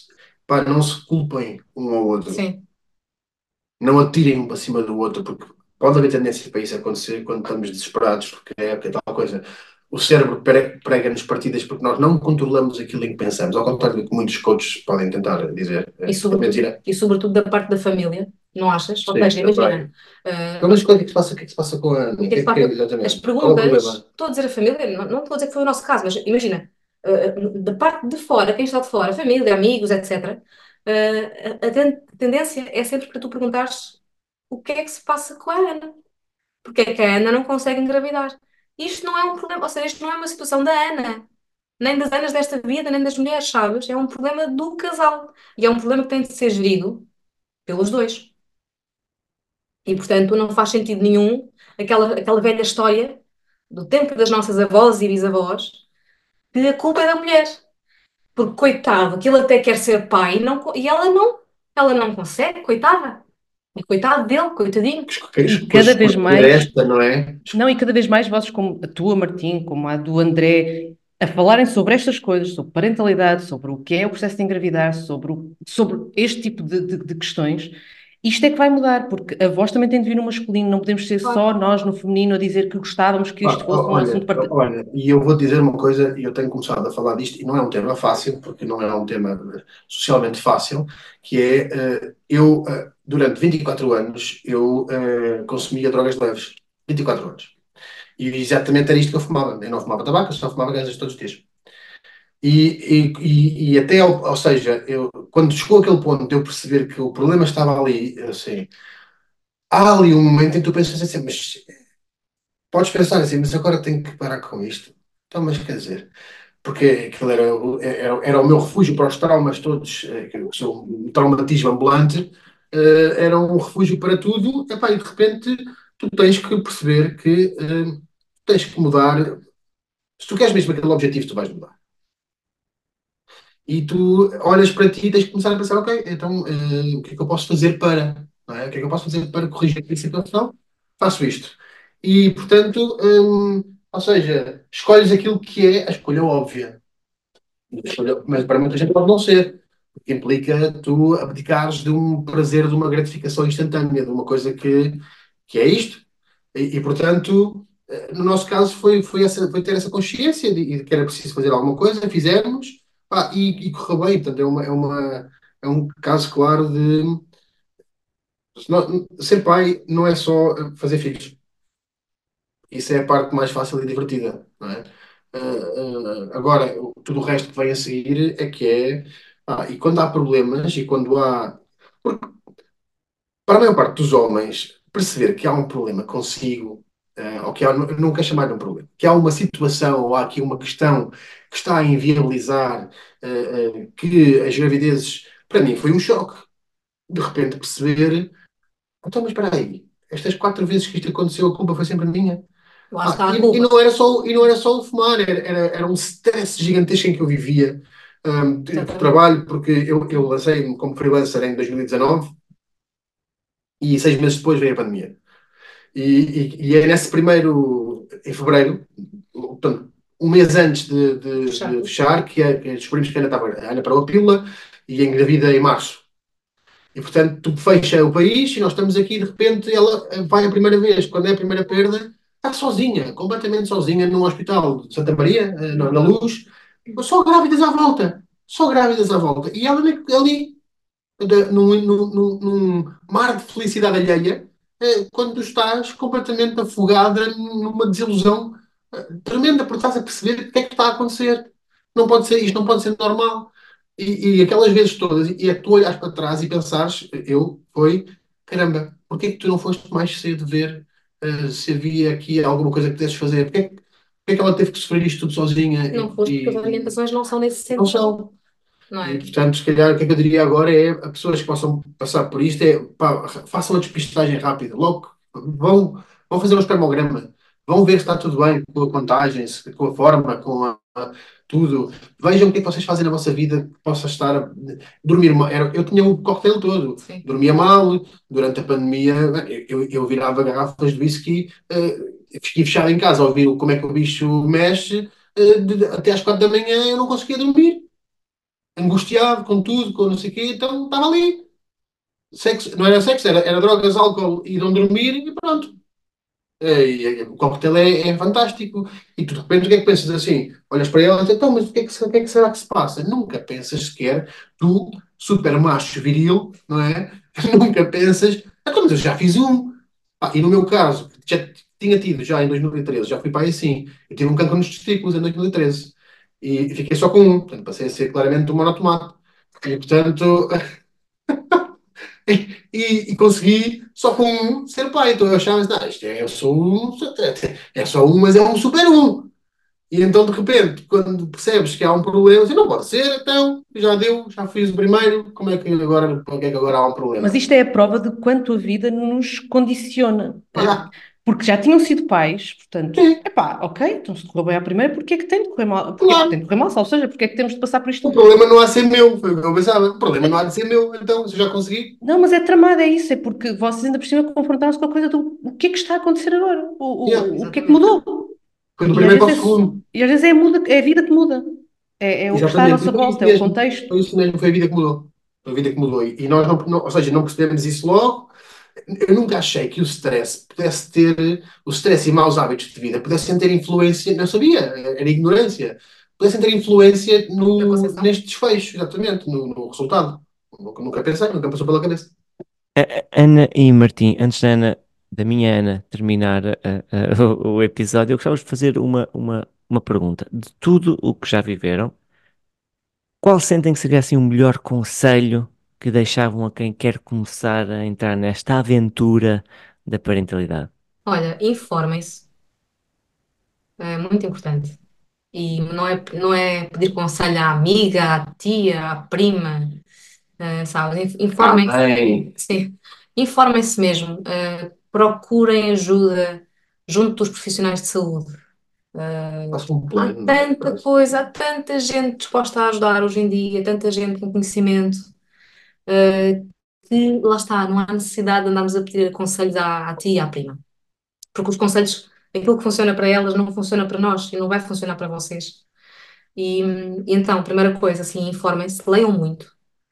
pá, não se culpem um ao outro. Sim, Não atirem um para cima do outro, porque pode haver tendência para isso acontecer quando estamos desesperados, porque é tal coisa. O cérebro prega-nos partidas porque nós não controlamos aquilo em que pensamos, ao contrário do que muitos coaches podem tentar dizer. e É sobretudo, mentira. e sobretudo da parte da família, não achas? Ou Sim, seja, também. imagina, Então, mas o que é que se passa, o que é que se passa com a Ana? o O que é que que é se que é passa? As exatamente? Qual é o perguntas, problema? estou a dizer a família, não estou a dizer que foi o nosso caso, mas imagina, da parte de fora, quem está de fora, família, amigos, etc., a tendência é sempre para tu perguntares o que é que se passa com a Ana. Porque é que a Ana não consegue engravidar? Isto não é um problema, ou seja, isto não é uma situação da Ana, nem das Anas desta vida, nem das mulheres, sabes? É um problema do casal. E é um problema que tem de ser gerido pelos dois. E, portanto, não faz sentido nenhum aquela velha história do tempo das nossas avós e bisavós, que a culpa é da mulher. Porque, coitado, que ele até quer ser pai e ela não consegue, coitada. E coitado dele, coitadinho. E Pois cada vez escolher mais, esta, não é? não, e cada vez mais vozes como a tua, Martim, como a do André, a falarem sobre estas coisas, sobre parentalidade, sobre o que é o processo de engravidar, sobre este tipo de questões, isto é que vai mudar, porque a voz também tem de vir no masculino, não podemos ser só Claro. nós no feminino a dizer que gostávamos que isto fosse um assunto Olha, e eu vou dizer uma coisa, e eu tenho começado a falar disto, e não é um tema fácil, porque não é um tema socialmente fácil, que é, durante 24 anos, eu consumia drogas leves. 24 anos. E exatamente era isto que eu fumava. Eu não fumava tabaco, eu só fumava gajas todos os dias. E até, ou seja, quando chegou aquele ponto de eu perceber que o problema estava ali, assim, há ali um momento em que tu pensas assim, mas podes pensar assim, mas agora tenho que parar com isto. Então, mas quer dizer, porque aquilo era o meu refúgio para os traumas todos, que eu sou um traumatismo ambulante, era um refúgio para tudo, epá, e de repente tu tens que perceber que tens que mudar. Se tu queres mesmo aquele objetivo, tu vais mudar. E tu olhas para ti e tens que começar a pensar, ok, então o que é que eu posso fazer para, não é? O que é que eu posso fazer para corrigir a situação? Faço isto. E, portanto, ou seja, escolhes aquilo que é a escolha óbvia. Mas para muita gente pode não ser, porque implica tu abdicares de um prazer, de uma gratificação instantânea, de uma coisa que é isto. Portanto, no nosso caso foi ter essa consciência de que era preciso fazer alguma coisa, fizemos, pá, e correu bem. Portanto, é um caso claro de ser pai não é só fazer filhos. Isso é a parte mais fácil e divertida, não é? Agora, tudo o resto que vem a seguir é que e quando há problemas e quando há. Porque, para a maior parte dos homens, perceber que há um problema consigo, ou que há, não quer chamar de um problema, que há uma situação ou há aqui uma questão que está a inviabilizar que as gravidezes, para mim foi um choque. De repente perceber, então, mas espera aí, estas 4 vezes que isto aconteceu, a culpa foi sempre minha. Lá está a E culpa. não era só o fumar, era um stress gigantesco em que eu vivia. De Exatamente. trabalho, porque eu lancei-me como freelancer em 2019 e 6 meses depois veio a pandemia. E é nesse primeiro, em fevereiro, portanto, um mês antes de Fechado. fechar, que descobrimos que a Ana parou a pílula e engravida em março. E portanto, tu fecha o país e nós estamos aqui, de repente, ela vai a primeira vez, quando é a primeira perda, está sozinha, completamente sozinha, num hospital de Santa Maria, na Luz, só grávidas à volta, só grávidas à volta. E ela ali, num mar de felicidade alheia, quando tu estás completamente afogada numa desilusão tremenda, porque estás a perceber o que é que está a acontecer. Não pode ser, isto não pode ser normal. E aquelas vezes todas, e é que tu olhas para trás e pensares, caramba, porquê é que tu não foste mais cedo ver se havia aqui alguma coisa que pudesses fazer? Porquê é que ela teve que sofrer isto tudo sozinha? Não foste porque as orientações não são nesse Não sentido, são. não E, é? portanto, se calhar, o que é que eu diria agora é a pessoas que possam passar por isto pá, façam a despistagem rápida. Logo, vão fazer um espermograma. Vão ver se está tudo bem com a contagem, com a forma, tudo. Vejam o que é que vocês fazem na vossa vida que possa estar a dormir mal. Eu tinha o cocktail todo. Sim. Dormia mal, durante a pandemia, eu virava garrafas de whisky, fiquei fechado em casa a ouvir como é que o bicho mexe, até às 4 da manhã eu não conseguia dormir. angustiado com tudo, com não sei o quê, então estava ali. Sexo, não era sexo, era drogas, álcool e não dormir e pronto. O coquetel é fantástico. E tu de repente o que é que pensas assim? Olhas para ela e dizes, então, mas o que é que será que se passa? Nunca pensas sequer, tu, super macho viril, não é? Nunca pensas, então, mas eu já fiz um. E no meu caso, já tinha tido já em 2013, já fui para aí assim. Eu tive um cancro nos testículos em 2013. E fiquei só com um. Portanto, passei a ser claramente um monotomate. E, portanto, e consegui só com um ser pai. Então eu achava, não, isto é, eu sou um, é só um, mas é um super um. E então, de repente, quando percebes que há um problema, assim, não pode ser, então, já deu, já fiz o primeiro, como é que agora há um Mas problema? isto é a prova de quanto a vida nos condiciona. Ah, Porque já tinham sido pais, portanto, sim, epá, ok, então se correu bem à primeira, porque é que tem de correr mal? Porque é que tem claro, de correr mal? Ou seja, porque é que temos de passar por isto? o problema não há de ser meu, foi o que eu pensava, o problema não há de ser meu, então, se eu já consegui, Não, mas é tramado, é isso, é porque vocês ainda por cima confrontaram-se com a coisa do o que é que está a acontecer agora? yeah, O que é que Exatamente. mudou? foi do E às primeiro para o vezes segundo, e às vezes é, muda, é a vida que muda. É o que está à exatamente, nossa e foi isso volta, é o mesmo, contexto. foi isso mesmo, foi a vida que mudou, foi a vida que mudou, e nós ou seja, não percebemos isso logo. Eu nunca achei que o stress pudesse ter, o stress e maus hábitos de vida pudessem ter influência, não sabia, era ignorância, pudessem ter influência Na Conceição? neste desfecho, exatamente, no resultado. Nunca pensei, nunca passou pela cabeça. Ana e Martim, antes da minha Ana terminar o episódio, eu gostava de fazer uma pergunta. De tudo o que já viveram, qual sentem que seria assim o melhor conselho que deixavam a quem quer começar a entrar nesta aventura da parentalidade? Olha, informem-se, é muito importante. E não é pedir conselho à amiga, à tia, à prima, sabe? Ah, Informem-se, bem, sim, informem-se mesmo. Procurem ajuda junto dos profissionais de saúde. faço um Há plano. tanta coisa, há tanta gente disposta a ajudar hoje em dia, tanta gente com conhecimento, eh, que lá está, não há necessidade de andarmos a pedir conselhos à tia e à prima. Porque os conselhos, aquilo que funciona para elas não funciona para nós e não vai funcionar para vocês. E então, primeira coisa, assim, informem-se, leiam muito.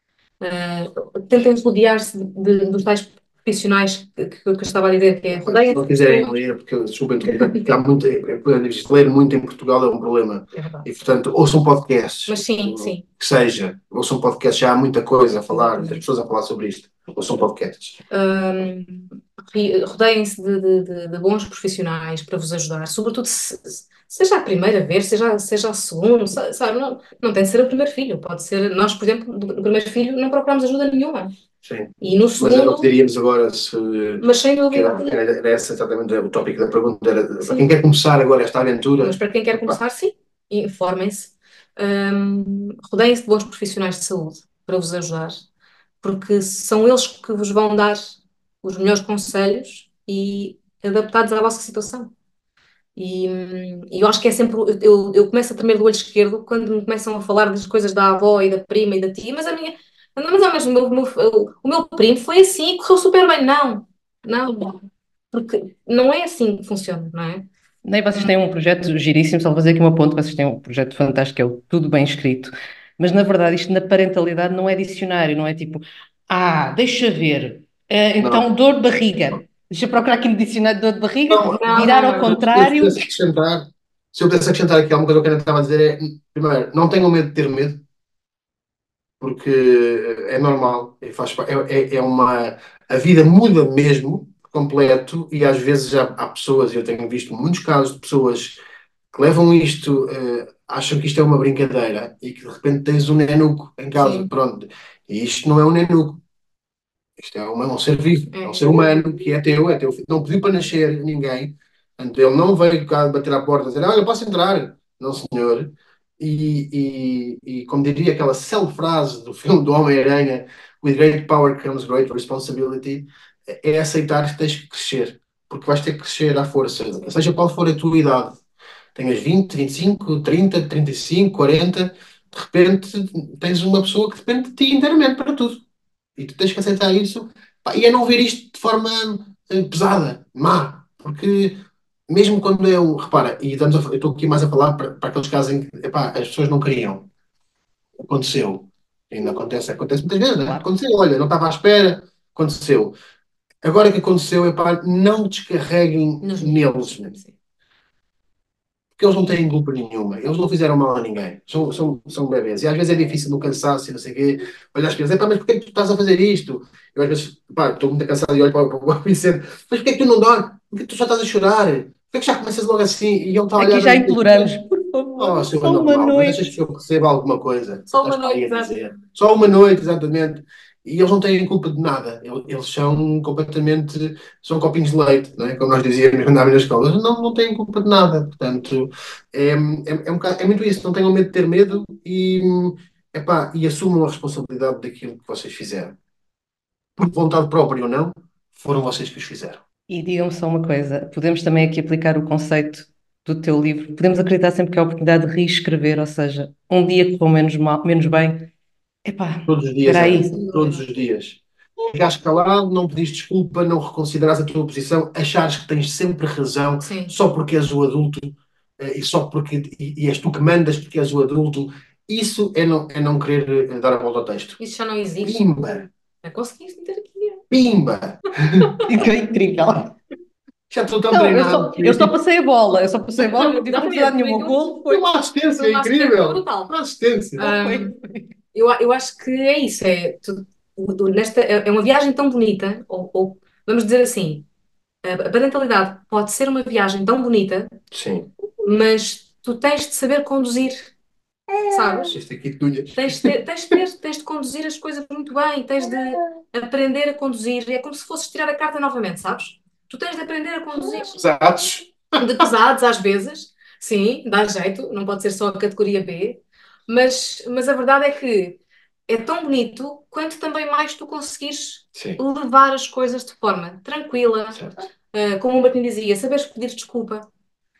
Tentem rodear-se dos tais profissionais que eu estava a dizer, que é Se rodeiem-se não de quiserem pessoas. ler, porque, desculpa interromper, porque há muito, ler muito em Portugal é um problema. É verdade. E, portanto, ouçam podcasts, Mas sim, sim, que seja, ouçam podcasts, já há muita coisa a falar, muitas exatamente. pessoas a falar sobre isto. Ouçam podcasts. Rodeiem-se de bons profissionais para vos ajudar, sobretudo seja a primeira vez, seja a segunda, sabe? Não tem de ser o primeiro filho, pode ser. Nós, por exemplo, do primeiro filho não procuramos ajuda nenhuma. Sim. E no Mas era o que segundo, diríamos agora, se, mas sem que dúvida. era esse exatamente o tópico da pergunta, era para quem Sim. quer começar agora esta Mas aventura, para quem quer pá, começar, sim, informem-se. Rodeiem-se de bons profissionais de saúde para vos ajudar, porque são eles que vos vão dar os melhores conselhos e adaptados à vossa situação. E eu acho que é sempre. Eu começo a tremer do olho esquerdo quando me começam a falar das coisas da avó e da prima e da tia, mas a minha. Mas o meu primo foi assim e correu super bem. Não, não, porque não é assim que funciona, não é? Nem vocês têm um projeto giríssimo, só vou fazer aqui uma ponto, vocês têm um projeto fantástico, que é o Tudo Bem Escrito, mas na verdade isto na parentalidade não é dicionário, não é tipo, deixa ver, então não. dor de barriga, deixa eu procurar aqui no dicionário de dor de barriga, Não, Não, virar não, ao não. eu contrário. pudesse acrescentar, se eu pudesse acrescentar aqui alguma coisa que eu estava a dizer é, primeiro, não tenham medo de ter medo, porque é normal, é uma, a vida muda mesmo, por completo, e às vezes há pessoas, eu tenho visto muitos casos de pessoas que levam isto, acham que isto é uma brincadeira e que de repente tens um nenuco em casa, Sim, pronto, e isto não é um nenuco, isto é um ser vivo, é um ser exatamente. humano que é teu filho, não pediu para nascer ninguém, portanto, ele não veio cá bater à porta e dizer, olha, posso entrar? Não, senhor. E como diria aquela célebre frase do filme do Homem-Aranha, with great power comes great responsibility, é aceitar que tens que crescer, porque vais ter que crescer à força, seja qual for a tua idade, tenhas 20, 25, 30, 35, 40, de repente tens uma pessoa que depende de ti inteiramente para tudo. E tu tens que aceitar isso. Pá, e é não ver isto de forma pesada, má. Porque mesmo quando eu. Repara, e eu estou aqui mais a falar para aqueles casos em que epá, as pessoas não queriam. Aconteceu. Ainda acontece muitas vezes, né? Claro. Aconteceu, olha, não estava à espera, aconteceu. Agora que aconteceu, é pá, não descarreguem Nos neles, miúdos. Sim. porque eles não têm culpa nenhuma, eles não fizeram mal a ninguém, são bebês. E às vezes é difícil no cansaço e não sei o quê, olhar as crianças, pá, mas porquê é que tu estás a fazer isto? Eu às vezes, pá, estou muito cansado e olho para o Vicente, mas porquê é que tu não dormes? Porquê é que tu já estás a chorar? Porquê é que já começas logo assim? E ele está a Aqui olhar já para mim, imploramos, por favor, oh, seu só uma anormal, mas achas noite. que eu percebo alguma coisa? Só Estás uma para aí noite, a exato. dizer. Só uma noite, exatamente. E eles não têm culpa de nada. Eles são completamente. São copinhos de leite, não é? Como nós dizíamos quando andávamos na escola. Eles não têm culpa de nada. Portanto, é muito isso. Não tenham medo de ter medo e assumam a responsabilidade daquilo que vocês fizeram. Por vontade própria ou não, foram vocês que os fizeram. E digam-me só uma coisa, podemos também aqui aplicar o conceito do teu livro. Podemos acreditar sempre que há a oportunidade de reescrever, ou seja, um dia que correu menos mal, menos bem. Epá, Todos os dias espera há. aí. Sem Todos dúvida. os dias. Ficares calado, não pedires desculpa, não reconsiderares a tua posição, achares que tens sempre razão Sim. só porque és o adulto e só porque e és tu que mandas porque és o adulto, isso é não querer dar a volta ao texto. Isso já não existe. Pimba! Já conseguiste meter aqui. Pimba! Incrível. Já estou tão Não, treinado eu só que passei a bola, eu só passei a bola, não tive Exatamente. responsabilidade nenhuma. O golo foi. uma assistência Uma assistência incrível! brutal. Uma assistência! Um, eu acho que é isso. É uma viagem tão bonita, ou vamos dizer assim, a parentalidade pode ser uma viagem tão bonita, Sim. mas tu tens de saber conduzir, sabes? Este aqui de unhas. Tens de conduzir as coisas muito bem, tens de aprender a conduzir. É como se fosses tirar a carta novamente, sabes? Tu tens de aprender a conduzir. Pesados. De pesados às vezes, sim, dá jeito, não pode ser só a categoria B, mas a verdade é que é tão bonito quanto também mais tu conseguires Sim, levar as coisas de forma tranquila, certo. como o Martin dizia, saberes pedir desculpa,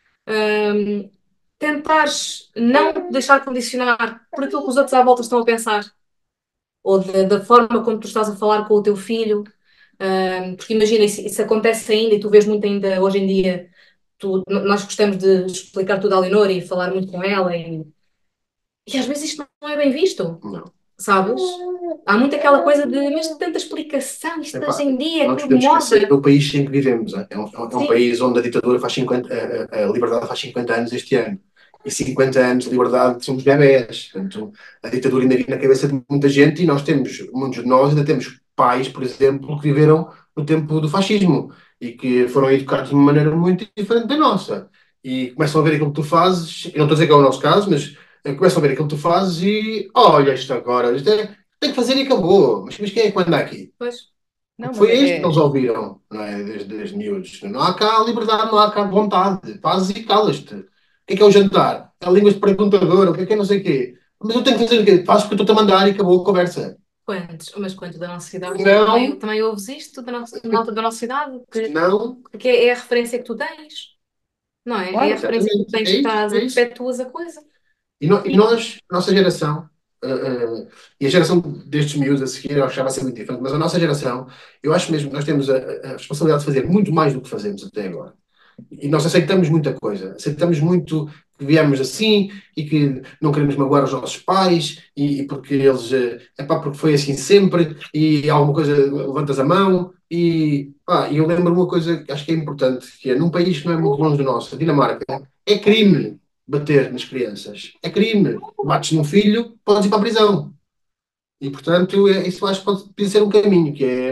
tentares não deixar condicionar por aquilo que os outros à volta estão a pensar, ou da forma como tu estás a falar com o teu filho, porque imagina, isso acontece ainda e tu vês muito ainda hoje em dia nós gostamos de explicar tudo à Leonor e falar muito com ela e às vezes isto não é bem visto, Não. sabes? Há muito aquela coisa de, mas tanta explicação, isto Epá, hoje em dia é não nos tudo podemos esquecer moda. do país em que vivemos. É um Sim, país onde a ditadura faz 50, a liberdade faz 50 anos este ano. E 50 anos de liberdade somos bebés. Portanto, a ditadura ainda vive na cabeça de muita gente e muitos de nós ainda temos pais, por exemplo, que viveram no tempo do fascismo e que foram educados de uma maneira muito diferente da nossa. E começam a ver aquilo que tu fazes, e não estou a dizer que é o nosso caso, mas começam a ver aquilo que tu fazes e olha isto agora, tem que fazer e acabou. Mas quem é que manda aqui? pois. Não, mas Foi isto que eles ouviram, não é? Desde miúdos. Não há cá liberdade, não há cá vontade. Fazes e calas-te. O que é o jantar? É línguas de perguntador, o que é não sei o quê. Mas eu tenho que fazer o quê? Faço porque eu estou-te a mandar e acabou a conversa. Mas quantos da nossa idade Não, também ouves isto malta da nossa idade, não, que é a referência que tu tens, não é? É a claro. referência que tu exatamente. tens É que isso, estás e é isso. perpetuas a coisa. E E, nós, a nossa geração, e a geração destes miúdos a seguir, eu acho que já vai ser muito diferente, mas a nossa geração, eu acho mesmo que nós temos a responsabilidade de fazer muito mais do que fazemos até agora. E nós aceitamos muita coisa, aceitamos muito que viemos assim e que não queremos magoar os nossos pais e porque eles, porque foi assim sempre e alguma coisa levantas a mão e eu lembro uma coisa que acho que é importante, que é num país que não é muito longe do nosso, a Dinamarca, é crime bater nas crianças, é crime. Bates num filho, podes ir para a prisão. E portanto, isso acho que pode ser um caminho, que é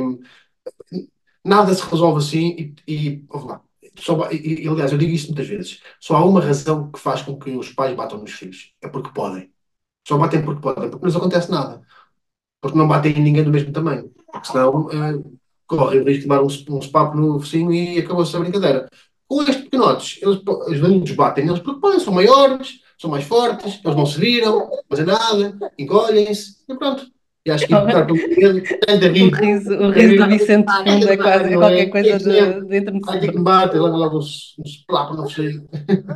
nada se resolve assim ouve lá. Aliás, eu digo isto muitas vezes. Só há uma razão que faz com que os pais batam nos filhos. É porque podem. Só batem porque podem, porque não lhes acontece nada. Porque não batem em ninguém do mesmo tamanho. Porque senão corre o risco de levar um papo no focinho e acabou-se a brincadeira. Com estes pequenotes, os adultos batem neles porque podem, são maiores, são mais fortes, eles não se viram, não fazem nada, encolhem-se e pronto. E acho que estar pelo medo, tenta rir. O riso do Vicente Ah, Fundo é quase é Não qualquer é? coisa É de ai, que me enternecedor. bate, leva logo uns plapos no cheio.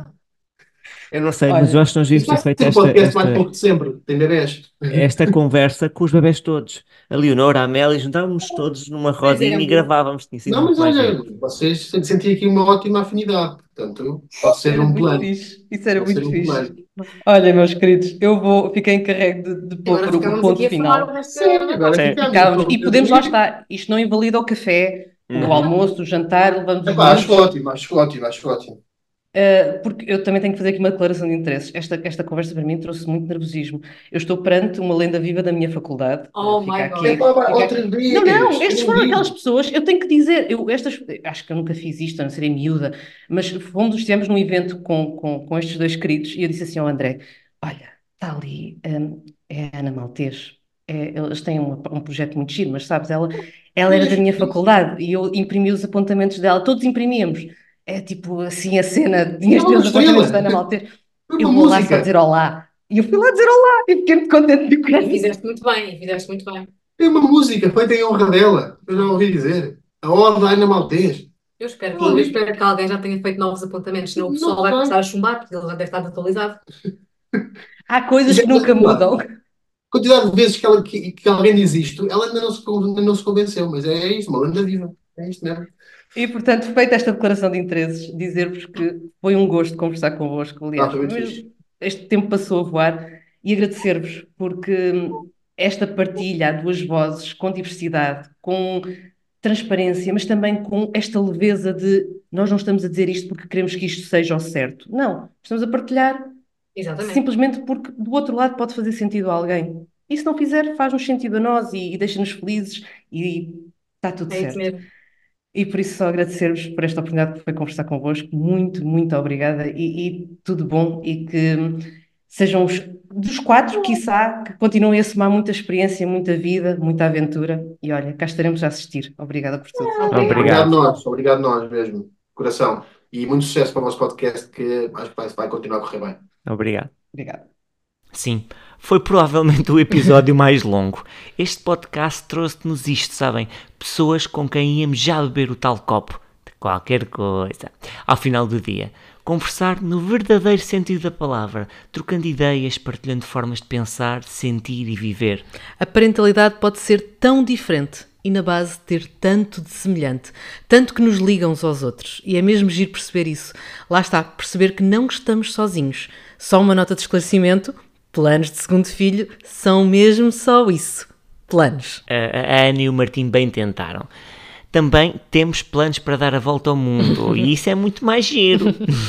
Eu não sei, mas eu Olha, acho que nós devíamos Isto ter vai feito ser o podcast mais pouco de sempre, tem bebés. esta conversa com os bebés todos. A Leonor, a Amélia, juntávamos todos numa por rodinha e exemplo, gravávamos. Tinha sido Não, muito mas mais olha, giro. vocês senti aqui uma ótima afinidade. Portanto, pode ser Era um muito plano. fixe. Isso era Pode ser muito um fixe. plano. Olha, meus queridos, fiquei encarregue de E agora pôr o ficávamos ponto aqui a falar final. o resto Sim, da agora noite. Sim. ficamos. Ficávamos. E Então, podemos, lá está, isto não invalida o café, o almoço, o jantar, levamos os epá, acho miúdos. ótimo, acho ótimo, acho ótimo. Porque eu também tenho que fazer aqui uma declaração de interesses. Esta conversa para mim trouxe muito nervosismo. Eu estou perante uma lenda viva da minha faculdade. Oh Fica my God. aqui. Epá, vai, Fica outra aqui. vez. Não, Eu estes não foram digo. aquelas pessoas. Eu tenho que dizer, acho que eu nunca fiz isto, a não serem miúda, mas estivemos num evento com estes dois queridos e eu disse assim ao André: Olha, está ali, é a Ana Maltês. Eles têm um projeto muito giro, mas sabes, ela era da minha faculdade e eu imprimi os apontamentos dela, todos imprimíamos. É tipo assim a cena, tinhas É de ter uma os apontamentos estrela. da Ana Maltês. É Eu uma vou lá só música. dizer olá. E eu fui lá dizer olá e fiquei muito contente de o E conhecer. fizeste muito bem, e fizeste muito bem. É uma música feita em honra dela. Eu já ouvi dizer. A Ode da Ana Maltês. Eu Olha, espero que alguém já tenha feito novos apontamentos, senão o não pessoal vai sei. começar a chumbar, porque ele já deve estar atualizado. Há coisas que Fizemos nunca assim, pá. mudam. Quantidade de vezes que alguém diz isto, ela ainda não se convenceu, mas é isto, uma lenda viva. É isto mesmo. E, portanto, feita esta declaração de interesses, dizer-vos que foi um gosto conversar convosco. Aliás, Foi muito fixe. mesmo este tempo passou a voar e agradecer-vos porque esta partilha a duas vozes, com diversidade, com transparência, mas também com esta leveza de nós não estamos a dizer isto porque queremos que isto seja o certo. Não, estamos a partilhar Exatamente. simplesmente porque do outro lado pode fazer sentido a alguém. E se não fizer, faz-nos sentido a nós e deixa-nos felizes e está tudo É isso certo. mesmo. E por isso só agradecer-vos por esta oportunidade que foi conversar convosco. Muito, muito obrigada e tudo bom e que sejam os dos quatro, quiçá, que continuem a somar muita experiência, muita vida, muita aventura. E olha, cá estaremos a assistir. Obrigada por tudo. Obrigado. Obrigado nós mesmo, coração. E muito sucesso para o nosso podcast, que acho que vai continuar a correr bem. Obrigado. Obrigada. Sim, foi provavelmente o episódio mais longo. Este podcast trouxe-nos isto, sabem? Pessoas com quem íamos já beber o tal copo de qualquer coisa ao final do dia. Conversar no verdadeiro sentido da palavra, trocando ideias, partilhando formas de pensar, sentir e viver. A parentalidade pode ser tão diferente e na base ter tanto de semelhante, tanto que nos ligam uns aos outros. E é mesmo giro perceber isso. Lá está, perceber que não estamos sozinhos. Só uma nota de esclarecimento: planos de segundo filho são mesmo só isso. Planos. A Ana e o Martim bem tentaram. Também temos planos para dar a volta ao mundo e isso é muito mais giro.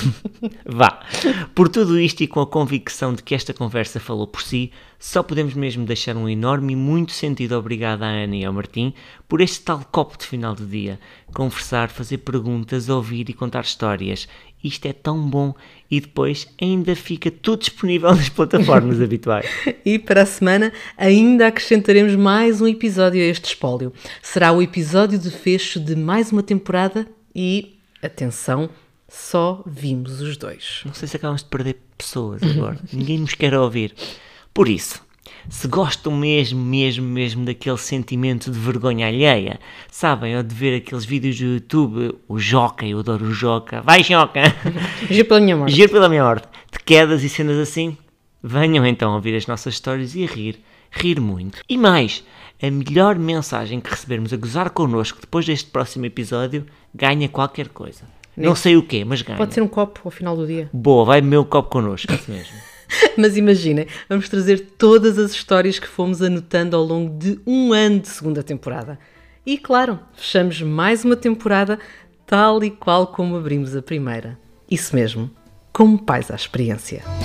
Vá, por tudo isto e com a convicção de que esta conversa falou por si, só podemos mesmo deixar um enorme e muito sentido obrigado à Ana e ao Martim por este tal copo de final do dia. Conversar, fazer perguntas, ouvir e contar histórias. Isto é tão bom e depois ainda fica tudo disponível nas plataformas habituais. E para a semana ainda acrescentaremos mais um episódio a este espólio. Será o episódio de fecho de mais uma temporada e, atenção, só vimos os dois. Não sei se acabamos de perder pessoas agora. Ninguém nos quer ouvir. Por isso, se gostam mesmo daquele sentimento de vergonha alheia, sabem, ou de ver aqueles vídeos do YouTube, o Joca, eu adoro o Joca, vai Joca! Giro pela minha morte. Giro pela minha morte, de quedas e cenas assim, venham então ouvir as nossas histórias e a rir muito. E mais, a melhor mensagem que recebermos a gozar connosco depois deste próximo episódio, ganha qualquer coisa. Não sei o quê, mas ganha. Pode ser um copo ao final do dia. Boa, vai beber um copo connosco, assim mesmo. Mas imaginem, vamos trazer todas as histórias que fomos anotando ao longo de um ano de segunda temporada. E claro, fechamos mais uma temporada tal e qual como abrimos a primeira. Isso mesmo, como pais à experiência.